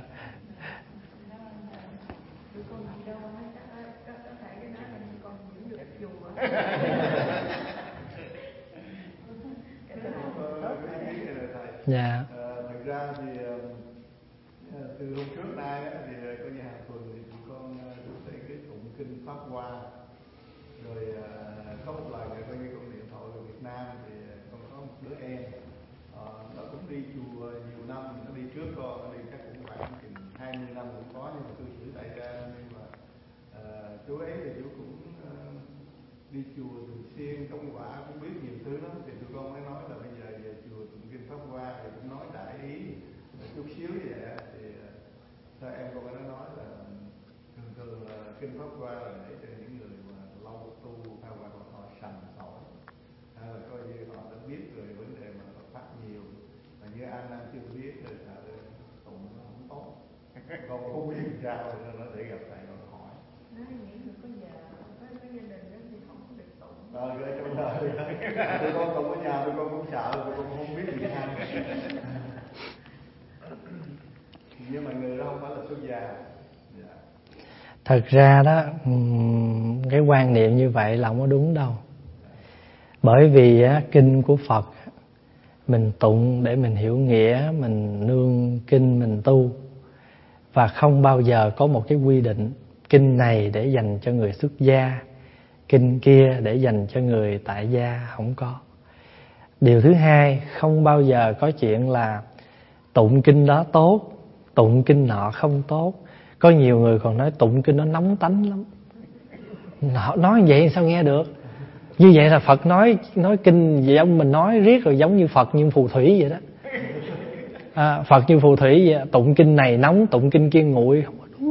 Dạ. Thực ra thì từ hôm trước nay thì có nhà phường thì tụi con chủ thể cái tụng kinh Pháp Hoa, rồi có một lần coi như con điện thoại về Việt Nam thì con có một đứa em nó cũng đi chùa nhiều năm, nó đi trước con, nó đi chắc cũng khoảng 20 năm cũng có, nhưng mà tôi chỉ tại ra, nhưng mà chú ấy thì chú cũng đi chùa thường xuyên, công quả cũng biết nhiều thứ lắm, thì tụi con mới nói là bây giờ về chùa tụng kinh Pháp Hoa thì cũng nói đại ý chút xíu vậy á. Thì sao em con mới nói là thường là kinh Pháp Hoa là để cho những người mà lâu tu hay là họ sành sỏi, hay là coi như họ đã biết rồi vấn đề mà Phật pháp nhiều, mà như anh chưa biết rồi tụng nó không tốt, còn không biết sao rồi nó để gặp lại còn hỏi. Những người có già với gia đình đó thì không có được tụng. Rồi trong đời tụi con tụng ở nhà, tụi con cũng sợ, tụi con không biết gì hay. Nhưng mà người đó không phải là số già. Thật ra đó, cái quan niệm như vậy là không có đúng đâu. Bởi vì kinh của Phật mình tụng để mình hiểu nghĩa, mình nương kinh mình tu, và không bao giờ có một cái quy định kinh này để dành cho người xuất gia, kinh kia để dành cho người tại gia, không có. Điều thứ hai, không bao giờ có chuyện là tụng kinh đó tốt, tụng kinh nọ không tốt. Có nhiều người còn nói tụng kinh nó nóng tánh lắm. Nói vậy sao nghe được? Như vậy là Phật nói kinh giống mình nói riết rồi, giống như Phật như phù thủy vậy đó. Phật như phù thủy vậy, tụng kinh này nóng, tụng kinh kia nguội, không có đúng.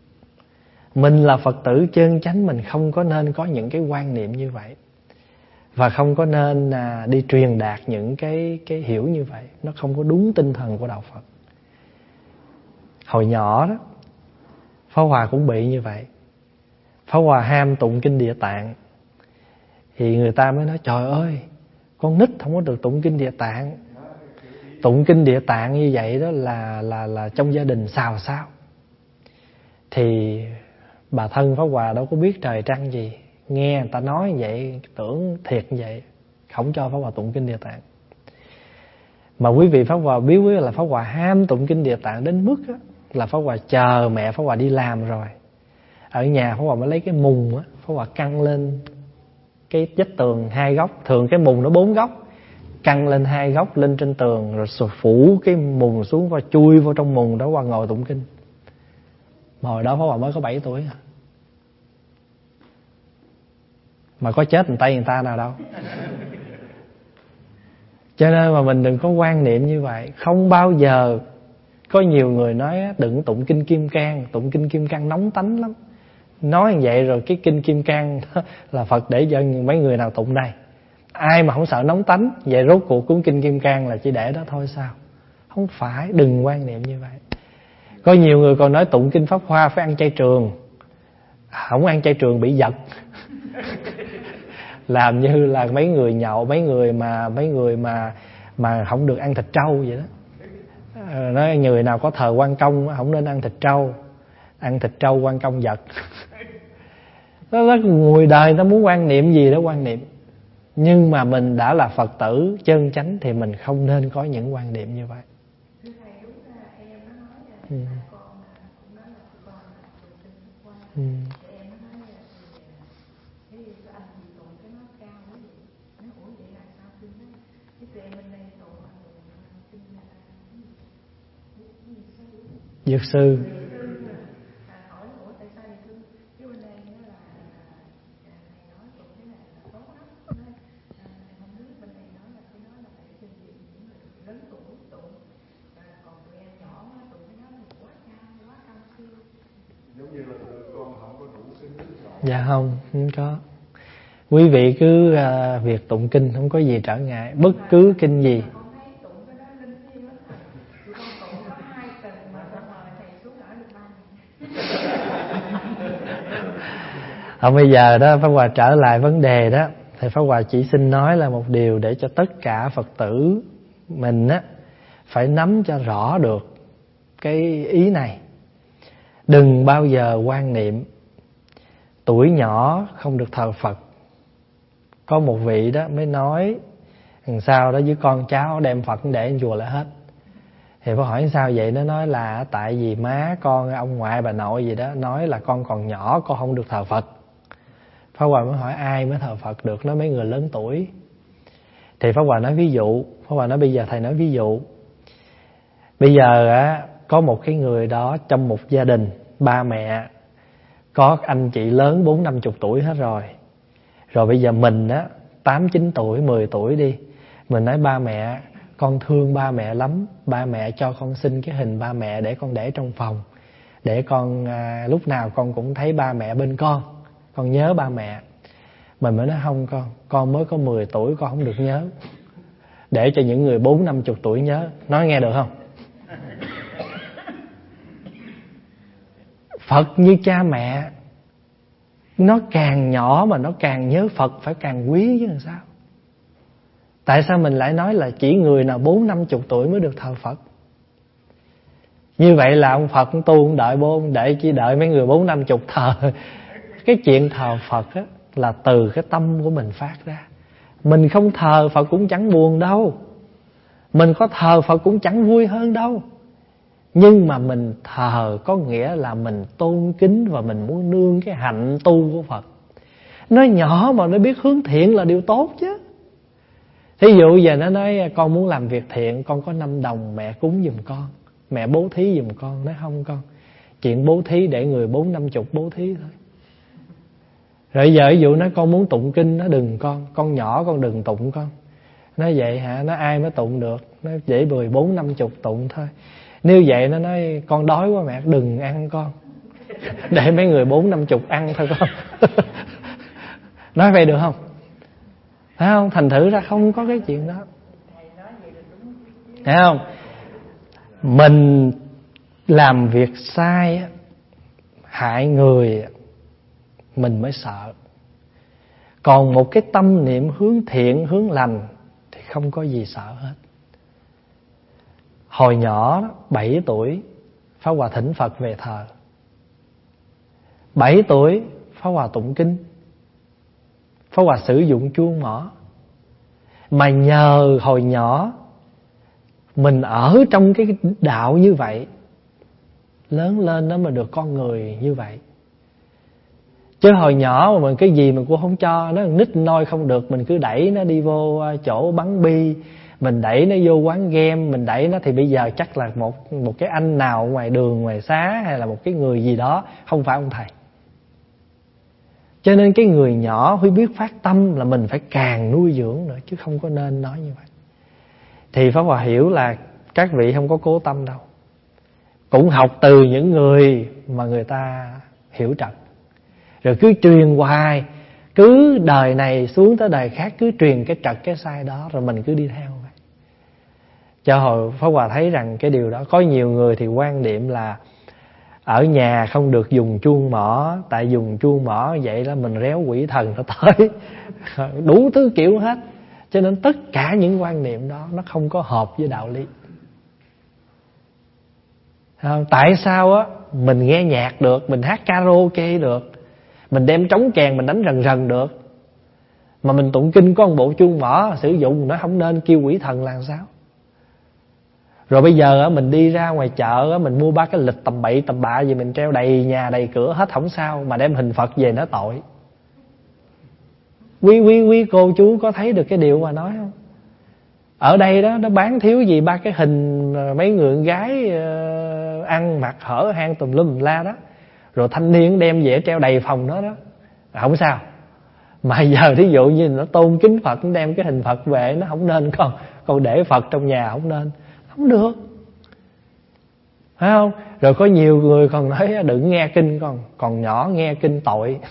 Mình là Phật tử chân chánh, mình không có nên có những cái quan niệm như vậy. Và không có nên đi truyền đạt những cái hiểu như vậy. Nó không có đúng tinh thần của đạo Phật. Hồi nhỏ đó, Pháp Hòa cũng bị như vậy. Pháp Hòa ham tụng kinh Địa Tạng. Thì người ta mới nói trời ơi, con nít không có được tụng kinh Địa Tạng. Tụng kinh Địa Tạng như vậy đó là trong gia đình xào xao. Thì bà thân Pháp Hòa đâu có biết trời trăng gì, nghe người ta nói như vậy tưởng thiệt như vậy, không cho Pháp Hòa tụng kinh Địa Tạng. Mà quý vị Pháp Hòa biết là Pháp Hòa ham tụng kinh Địa Tạng đến mức đó, là Pháp Hòa chờ mẹ Pháp Hòa đi làm rồi, ở nhà Pháp Hòa mới lấy cái mùng á, Pháp Hòa căng lên cái vách tường 2 góc. Thường cái mùng nó 4 góc, căng lên 2 góc lên trên tường, rồi phủ cái mùng xuống và chui vô trong mùng đó qua ngồi tụng kinh. Mà hồi đó Pháp Hòa mới có 7 tuổi à. Mà có chết tay người ta nào đâu. Cho nên mà mình đừng có quan niệm như vậy. Không bao giờ. Có nhiều người nói đừng tụng kinh Kim Cang, tụng kinh Kim Cang nóng tánh lắm. Nói như vậy rồi cái kinh Kim Cang là Phật để cho mấy người nào tụng đây. Ai mà không sợ nóng tánh, vậy rốt cuộc cuốn kinh Kim Cang là chỉ để đó thôi sao? Không phải, đừng quan niệm như vậy. Có nhiều người còn nói tụng kinh Pháp Hoa phải ăn chay trường. Không ăn chay trường bị giật. Làm như là mấy người nhậu, mấy người mà không được ăn thịt trâu vậy đó. Nói người nào có thờ Quan Công không nên ăn thịt trâu. Ăn thịt trâu Quan Công giật. Đó người đời ta muốn quan niệm gì đó quan niệm. Nhưng mà mình đã là Phật tử chân chánh thì mình không nên có những quan niệm như vậy. Dược sư. Dạ không có. Quý vị cứ việc tụng kinh không có gì trở ngại. Bất cứ kinh gì. Bây giờ đó Pháp Hòa trở lại vấn đề đó. Thì Pháp Hòa chỉ xin nói là một điều để cho tất cả Phật tử mình á phải nắm cho rõ được cái ý này. Đừng bao giờ quan niệm tuổi nhỏ không được thờ Phật. Có một vị đó mới nói đằng sau đó với con cháu đem Phật để chùa lại hết. Thì phải hỏi sao vậy? Nó nói là tại vì má con, ông ngoại, bà nội gì đó nói là con còn nhỏ, con không được thờ Phật. Pháp Hòa mới hỏi ai mới thờ Phật được? Nói mấy người lớn tuổi. Thì Pháp Hòa nói ví dụ. Pháp Hòa nói bây giờ thầy nói ví dụ. Bây giờ á có một cái người đó trong một gia đình, ba mẹ có anh chị lớn 40-50 tuổi hết rồi. Rồi bây giờ mình á 8-9 tuổi, 10 tuổi đi. Mình nói ba mẹ, con thương ba mẹ lắm. Ba mẹ cho con xin cái hình ba mẹ để con để trong phòng. Để con lúc nào con cũng thấy ba mẹ bên con. Con nhớ ba mẹ. Mình mới nói không con mới có 10 tuổi con không được nhớ. Để cho những người 40-50 tuổi nhớ. Nói nghe được không? Phật như cha mẹ, nó càng nhỏ mà nó càng nhớ Phật phải càng quý chứ làm sao? Tại sao mình lại nói là chỉ người nào 40-50 tuổi mới được thờ Phật? Như vậy là ông Phật ông tu không đợi chỉ đợi mấy người 40-50 thờ. Cái chuyện thờ Phật á, là từ cái tâm của mình phát ra. Mình không thờ Phật cũng chẳng buồn đâu. Mình có thờ Phật cũng chẳng vui hơn đâu. Nhưng mà mình thờ có nghĩa là mình tôn kính và mình muốn nương cái hạnh tu của Phật. Nó nhỏ mà nó biết hướng thiện là điều tốt chứ. Thí dụ giờ nó nói con muốn làm việc thiện, con có 5 đồng mẹ cúng giùm con, mẹ bố thí giùm con. Nói không con, chuyện bố thí để người 40-50 bố thí thôi. Rồi giờ ví dụ nói con muốn tụng kinh, nó đừng con nhỏ con đừng tụng con. Nói vậy hả? Nó ai mới tụng được? Nó dễ 40-50 tụng thôi. Nếu vậy nó nói con đói quá mẹ đừng ăn con. Để mấy người 40-50 ăn thôi con. Nói vậy được không? Phải không? Thành thử ra không có cái chuyện đó. Thấy không? Mình làm việc sai, hại người, mình mới sợ. Còn một cái tâm niệm hướng thiện, hướng lành thì không có gì sợ hết. Hồi nhỏ 7 tuổi Pháp Hòa thỉnh Phật về thờ. 7 tuổi Pháp Hòa tụng kinh, Pháp Hòa sử dụng chuông mỏ. Mà nhờ hồi nhỏ mình ở trong cái đạo như vậy, lớn lên nó mà được con người như vậy. Chứ hồi nhỏ mà mình cái gì mình cũng không cho, nó nít noi không được, mình cứ đẩy nó đi vô chỗ bắn bi, mình đẩy nó vô quán game, mình đẩy nó thì bây giờ chắc là một cái anh nào ngoài đường, ngoài xá, hay là một cái người gì đó, không phải ông thầy. Cho nên cái người nhỏ phải biết phát tâm là mình phải càng nuôi dưỡng nữa, chứ không có nên nói như vậy. Thì Pháp Hòa hiểu là các vị không có cố tâm đâu, cũng học từ những người mà người ta hiểu trật, rồi cứ truyền hoài, cứ đời này xuống tới đời khác cứ truyền cái trật cái sai đó, rồi mình cứ đi theo vậy. Cho hồi Pháp Hòa thấy rằng cái điều đó, có nhiều người thì quan niệm là ở nhà không được dùng chuông mỏ, tại dùng chuông mỏ vậy là mình réo quỷ thần nó tới. Đủ thứ kiểu hết. Cho nên tất cả những quan niệm đó nó không có hợp với đạo lý. Tại sao á mình nghe nhạc được, mình hát karaoke được, mình đem trống kèn mình đánh rần rần được, mà mình tụng kinh có một bộ chuông mỏ sử dụng, nó không nên kêu quỷ thần là sao? Rồi bây giờ á mình đi ra ngoài chợ á, mình mua ba cái lịch tầm bậy tầm bạ gì mình treo đầy nhà đầy cửa hết không sao, mà đem hình Phật về nó tội. Quý cô chú có thấy được cái điều mà nói không? Ở đây đó nó bán thiếu gì ba cái hình mấy người con gái ăn mặc hở hang tùm lum la đó, rồi thanh niên đem về treo đầy phòng đó đó, không sao. Mà giờ thí dụ như nó tôn kính Phật, nó đem cái hình Phật về, nó không nên. Còn để Phật trong nhà không nên, không được, phải không? Rồi có nhiều người còn nói đừng nghe kinh, còn nhỏ nghe kinh tội.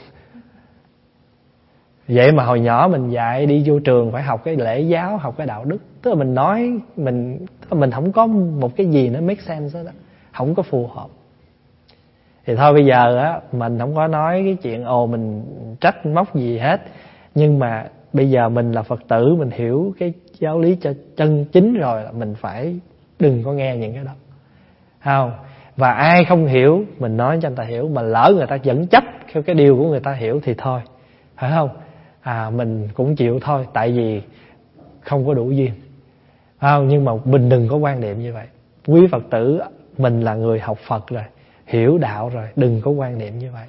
Vậy mà hồi nhỏ mình dạy đi vô trường phải học cái lễ giáo, học cái đạo đức. Tức là mình nói mình không có một cái gì nó make sense đó, không có phù hợp. Thì thôi bây giờ á mình không có nói cái chuyện mình trách móc gì hết. Nhưng mà bây giờ mình là Phật tử, mình hiểu cái giáo lý cho chân chính rồi, là mình phải đừng có nghe những cái đó, không? Và ai không hiểu mình nói cho người ta hiểu, mà lỡ người ta vẫn chấp theo cái điều của người ta hiểu thì thôi, phải không? Mình cũng chịu thôi, tại vì không có đủ duyên, phải không? Nhưng mà mình đừng có quan niệm như vậy. Quý Phật tử, mình là người học Phật rồi, hiểu đạo rồi, đừng có quan niệm như vậy.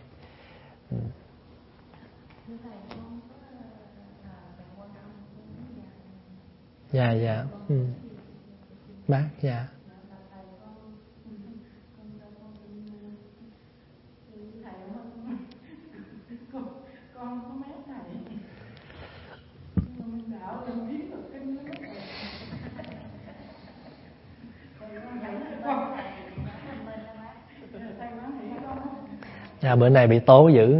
Dạ. Bác, dạ. Dạ, bữa nay bị tố dữ.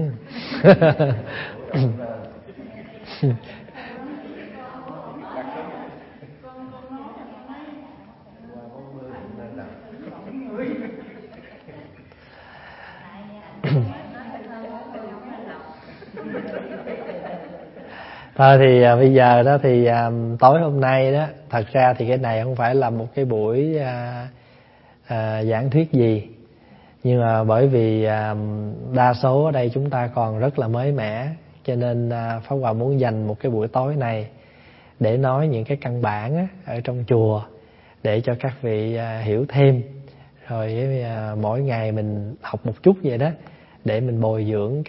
Thôi thì bây giờ đó thì tối hôm nay đó, thật ra thì cái này không phải là một cái buổi giảng thuyết gì, nhưng mà bởi vì đa số ở đây chúng ta còn rất là mới mẻ, cho nên Pháp Hòa muốn dành một cái buổi tối này để nói những cái căn bản á, ở trong chùa, để cho các vị hiểu thêm, rồi mỗi ngày mình học một chút vậy đó, để mình bồi dưỡng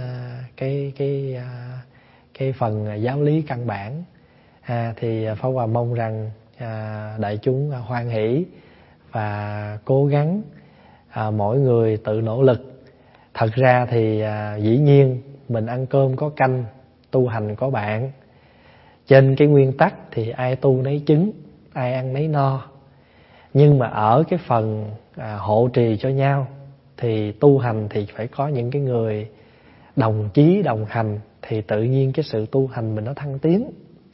cái phần giáo lý căn bản. Thì Pháp Hòa mong rằng đại chúng hoan hỷ và cố gắng, mỗi người tự nỗ lực. Thật ra thì dĩ nhiên mình ăn cơm có canh, tu hành có bạn. Trên cái nguyên tắc thì ai tu nấy chứng, ai ăn nấy no. Nhưng mà ở cái phần hộ trì cho nhau thì tu hành thì phải có những cái người đồng chí đồng hành, thì tự nhiên cái sự tu hành mình nó thăng tiến.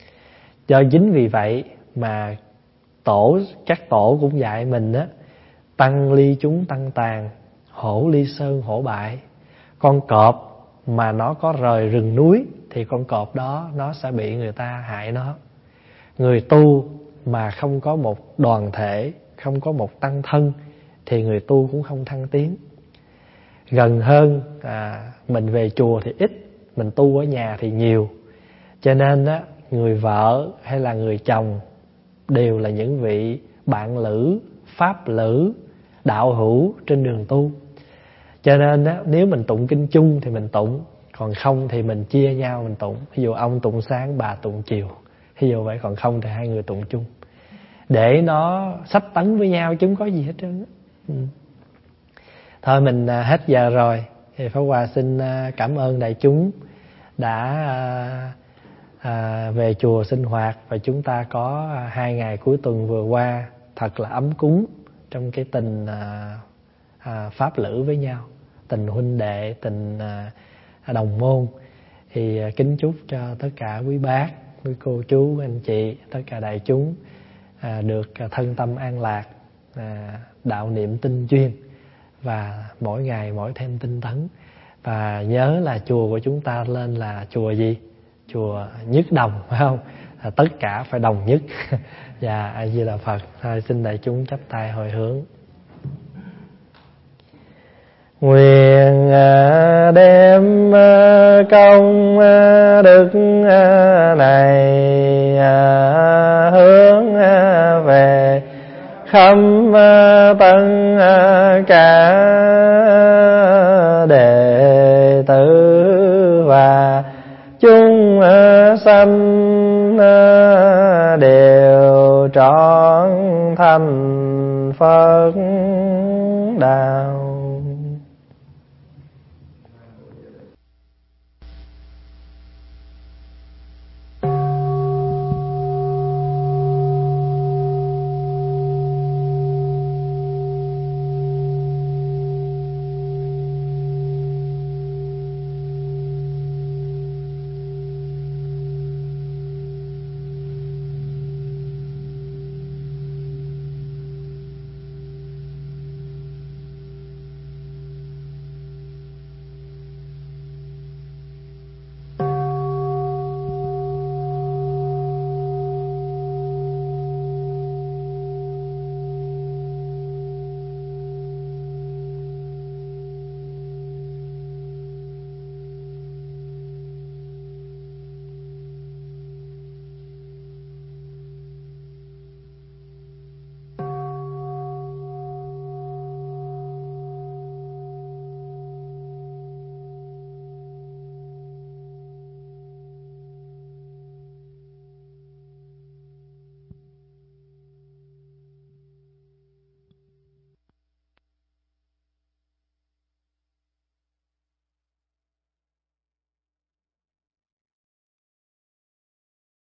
Do chính vì vậy mà các tổ cũng dạy mình á, tăng ly chúng tăng tàn, hổ ly sơn hổ bại. Con cọp mà nó có rời rừng núi thì con cọp đó nó sẽ bị người ta hại nó. Người tu mà không có một đoàn thể, không có một tăng thân thì người tu cũng không thăng tiến. Gần hơn mình về chùa thì ít, mình tu ở nhà thì nhiều. Cho nên á, người vợ hay là người chồng đều là những vị bạn lữ, pháp lữ, đạo hữu trên đường tu. Cho nên á, nếu mình tụng kinh chung thì mình tụng, còn không thì mình chia nhau mình tụng. Ví dụ ông tụng sáng, bà tụng chiều, ví dụ vậy. Còn không thì hai người tụng chung để nó sách tấn với nhau, chứ không có gì hết trơn. Thôi mình hết giờ rồi thì Pháp Hòa xin cảm ơn đại chúng đã về chùa sinh hoạt. Và chúng ta có 2 ngày cuối tuần vừa qua thật là ấm cúng trong cái tình pháp lữ với nhau, tình huynh đệ, tình đồng môn. Thì kính chúc cho tất cả quý bác, quý cô chú, anh chị, tất cả đại chúng được thân tâm an lạc, đạo niệm tinh chuyên, và mỗi ngày mỗi thêm tinh tấn. Và nhớ là chùa của chúng ta lên là chùa gì? Chùa nhất đồng, phải không? Tất cả phải đồng nhất. Dạ, A Di Đà Phật. Thôi xin đại chúng chắp tay hồi hướng. Nguyện đem công đức này hướng về khắp tất cả đệ tử và chúng sanh đều trọn thành Phật đạo.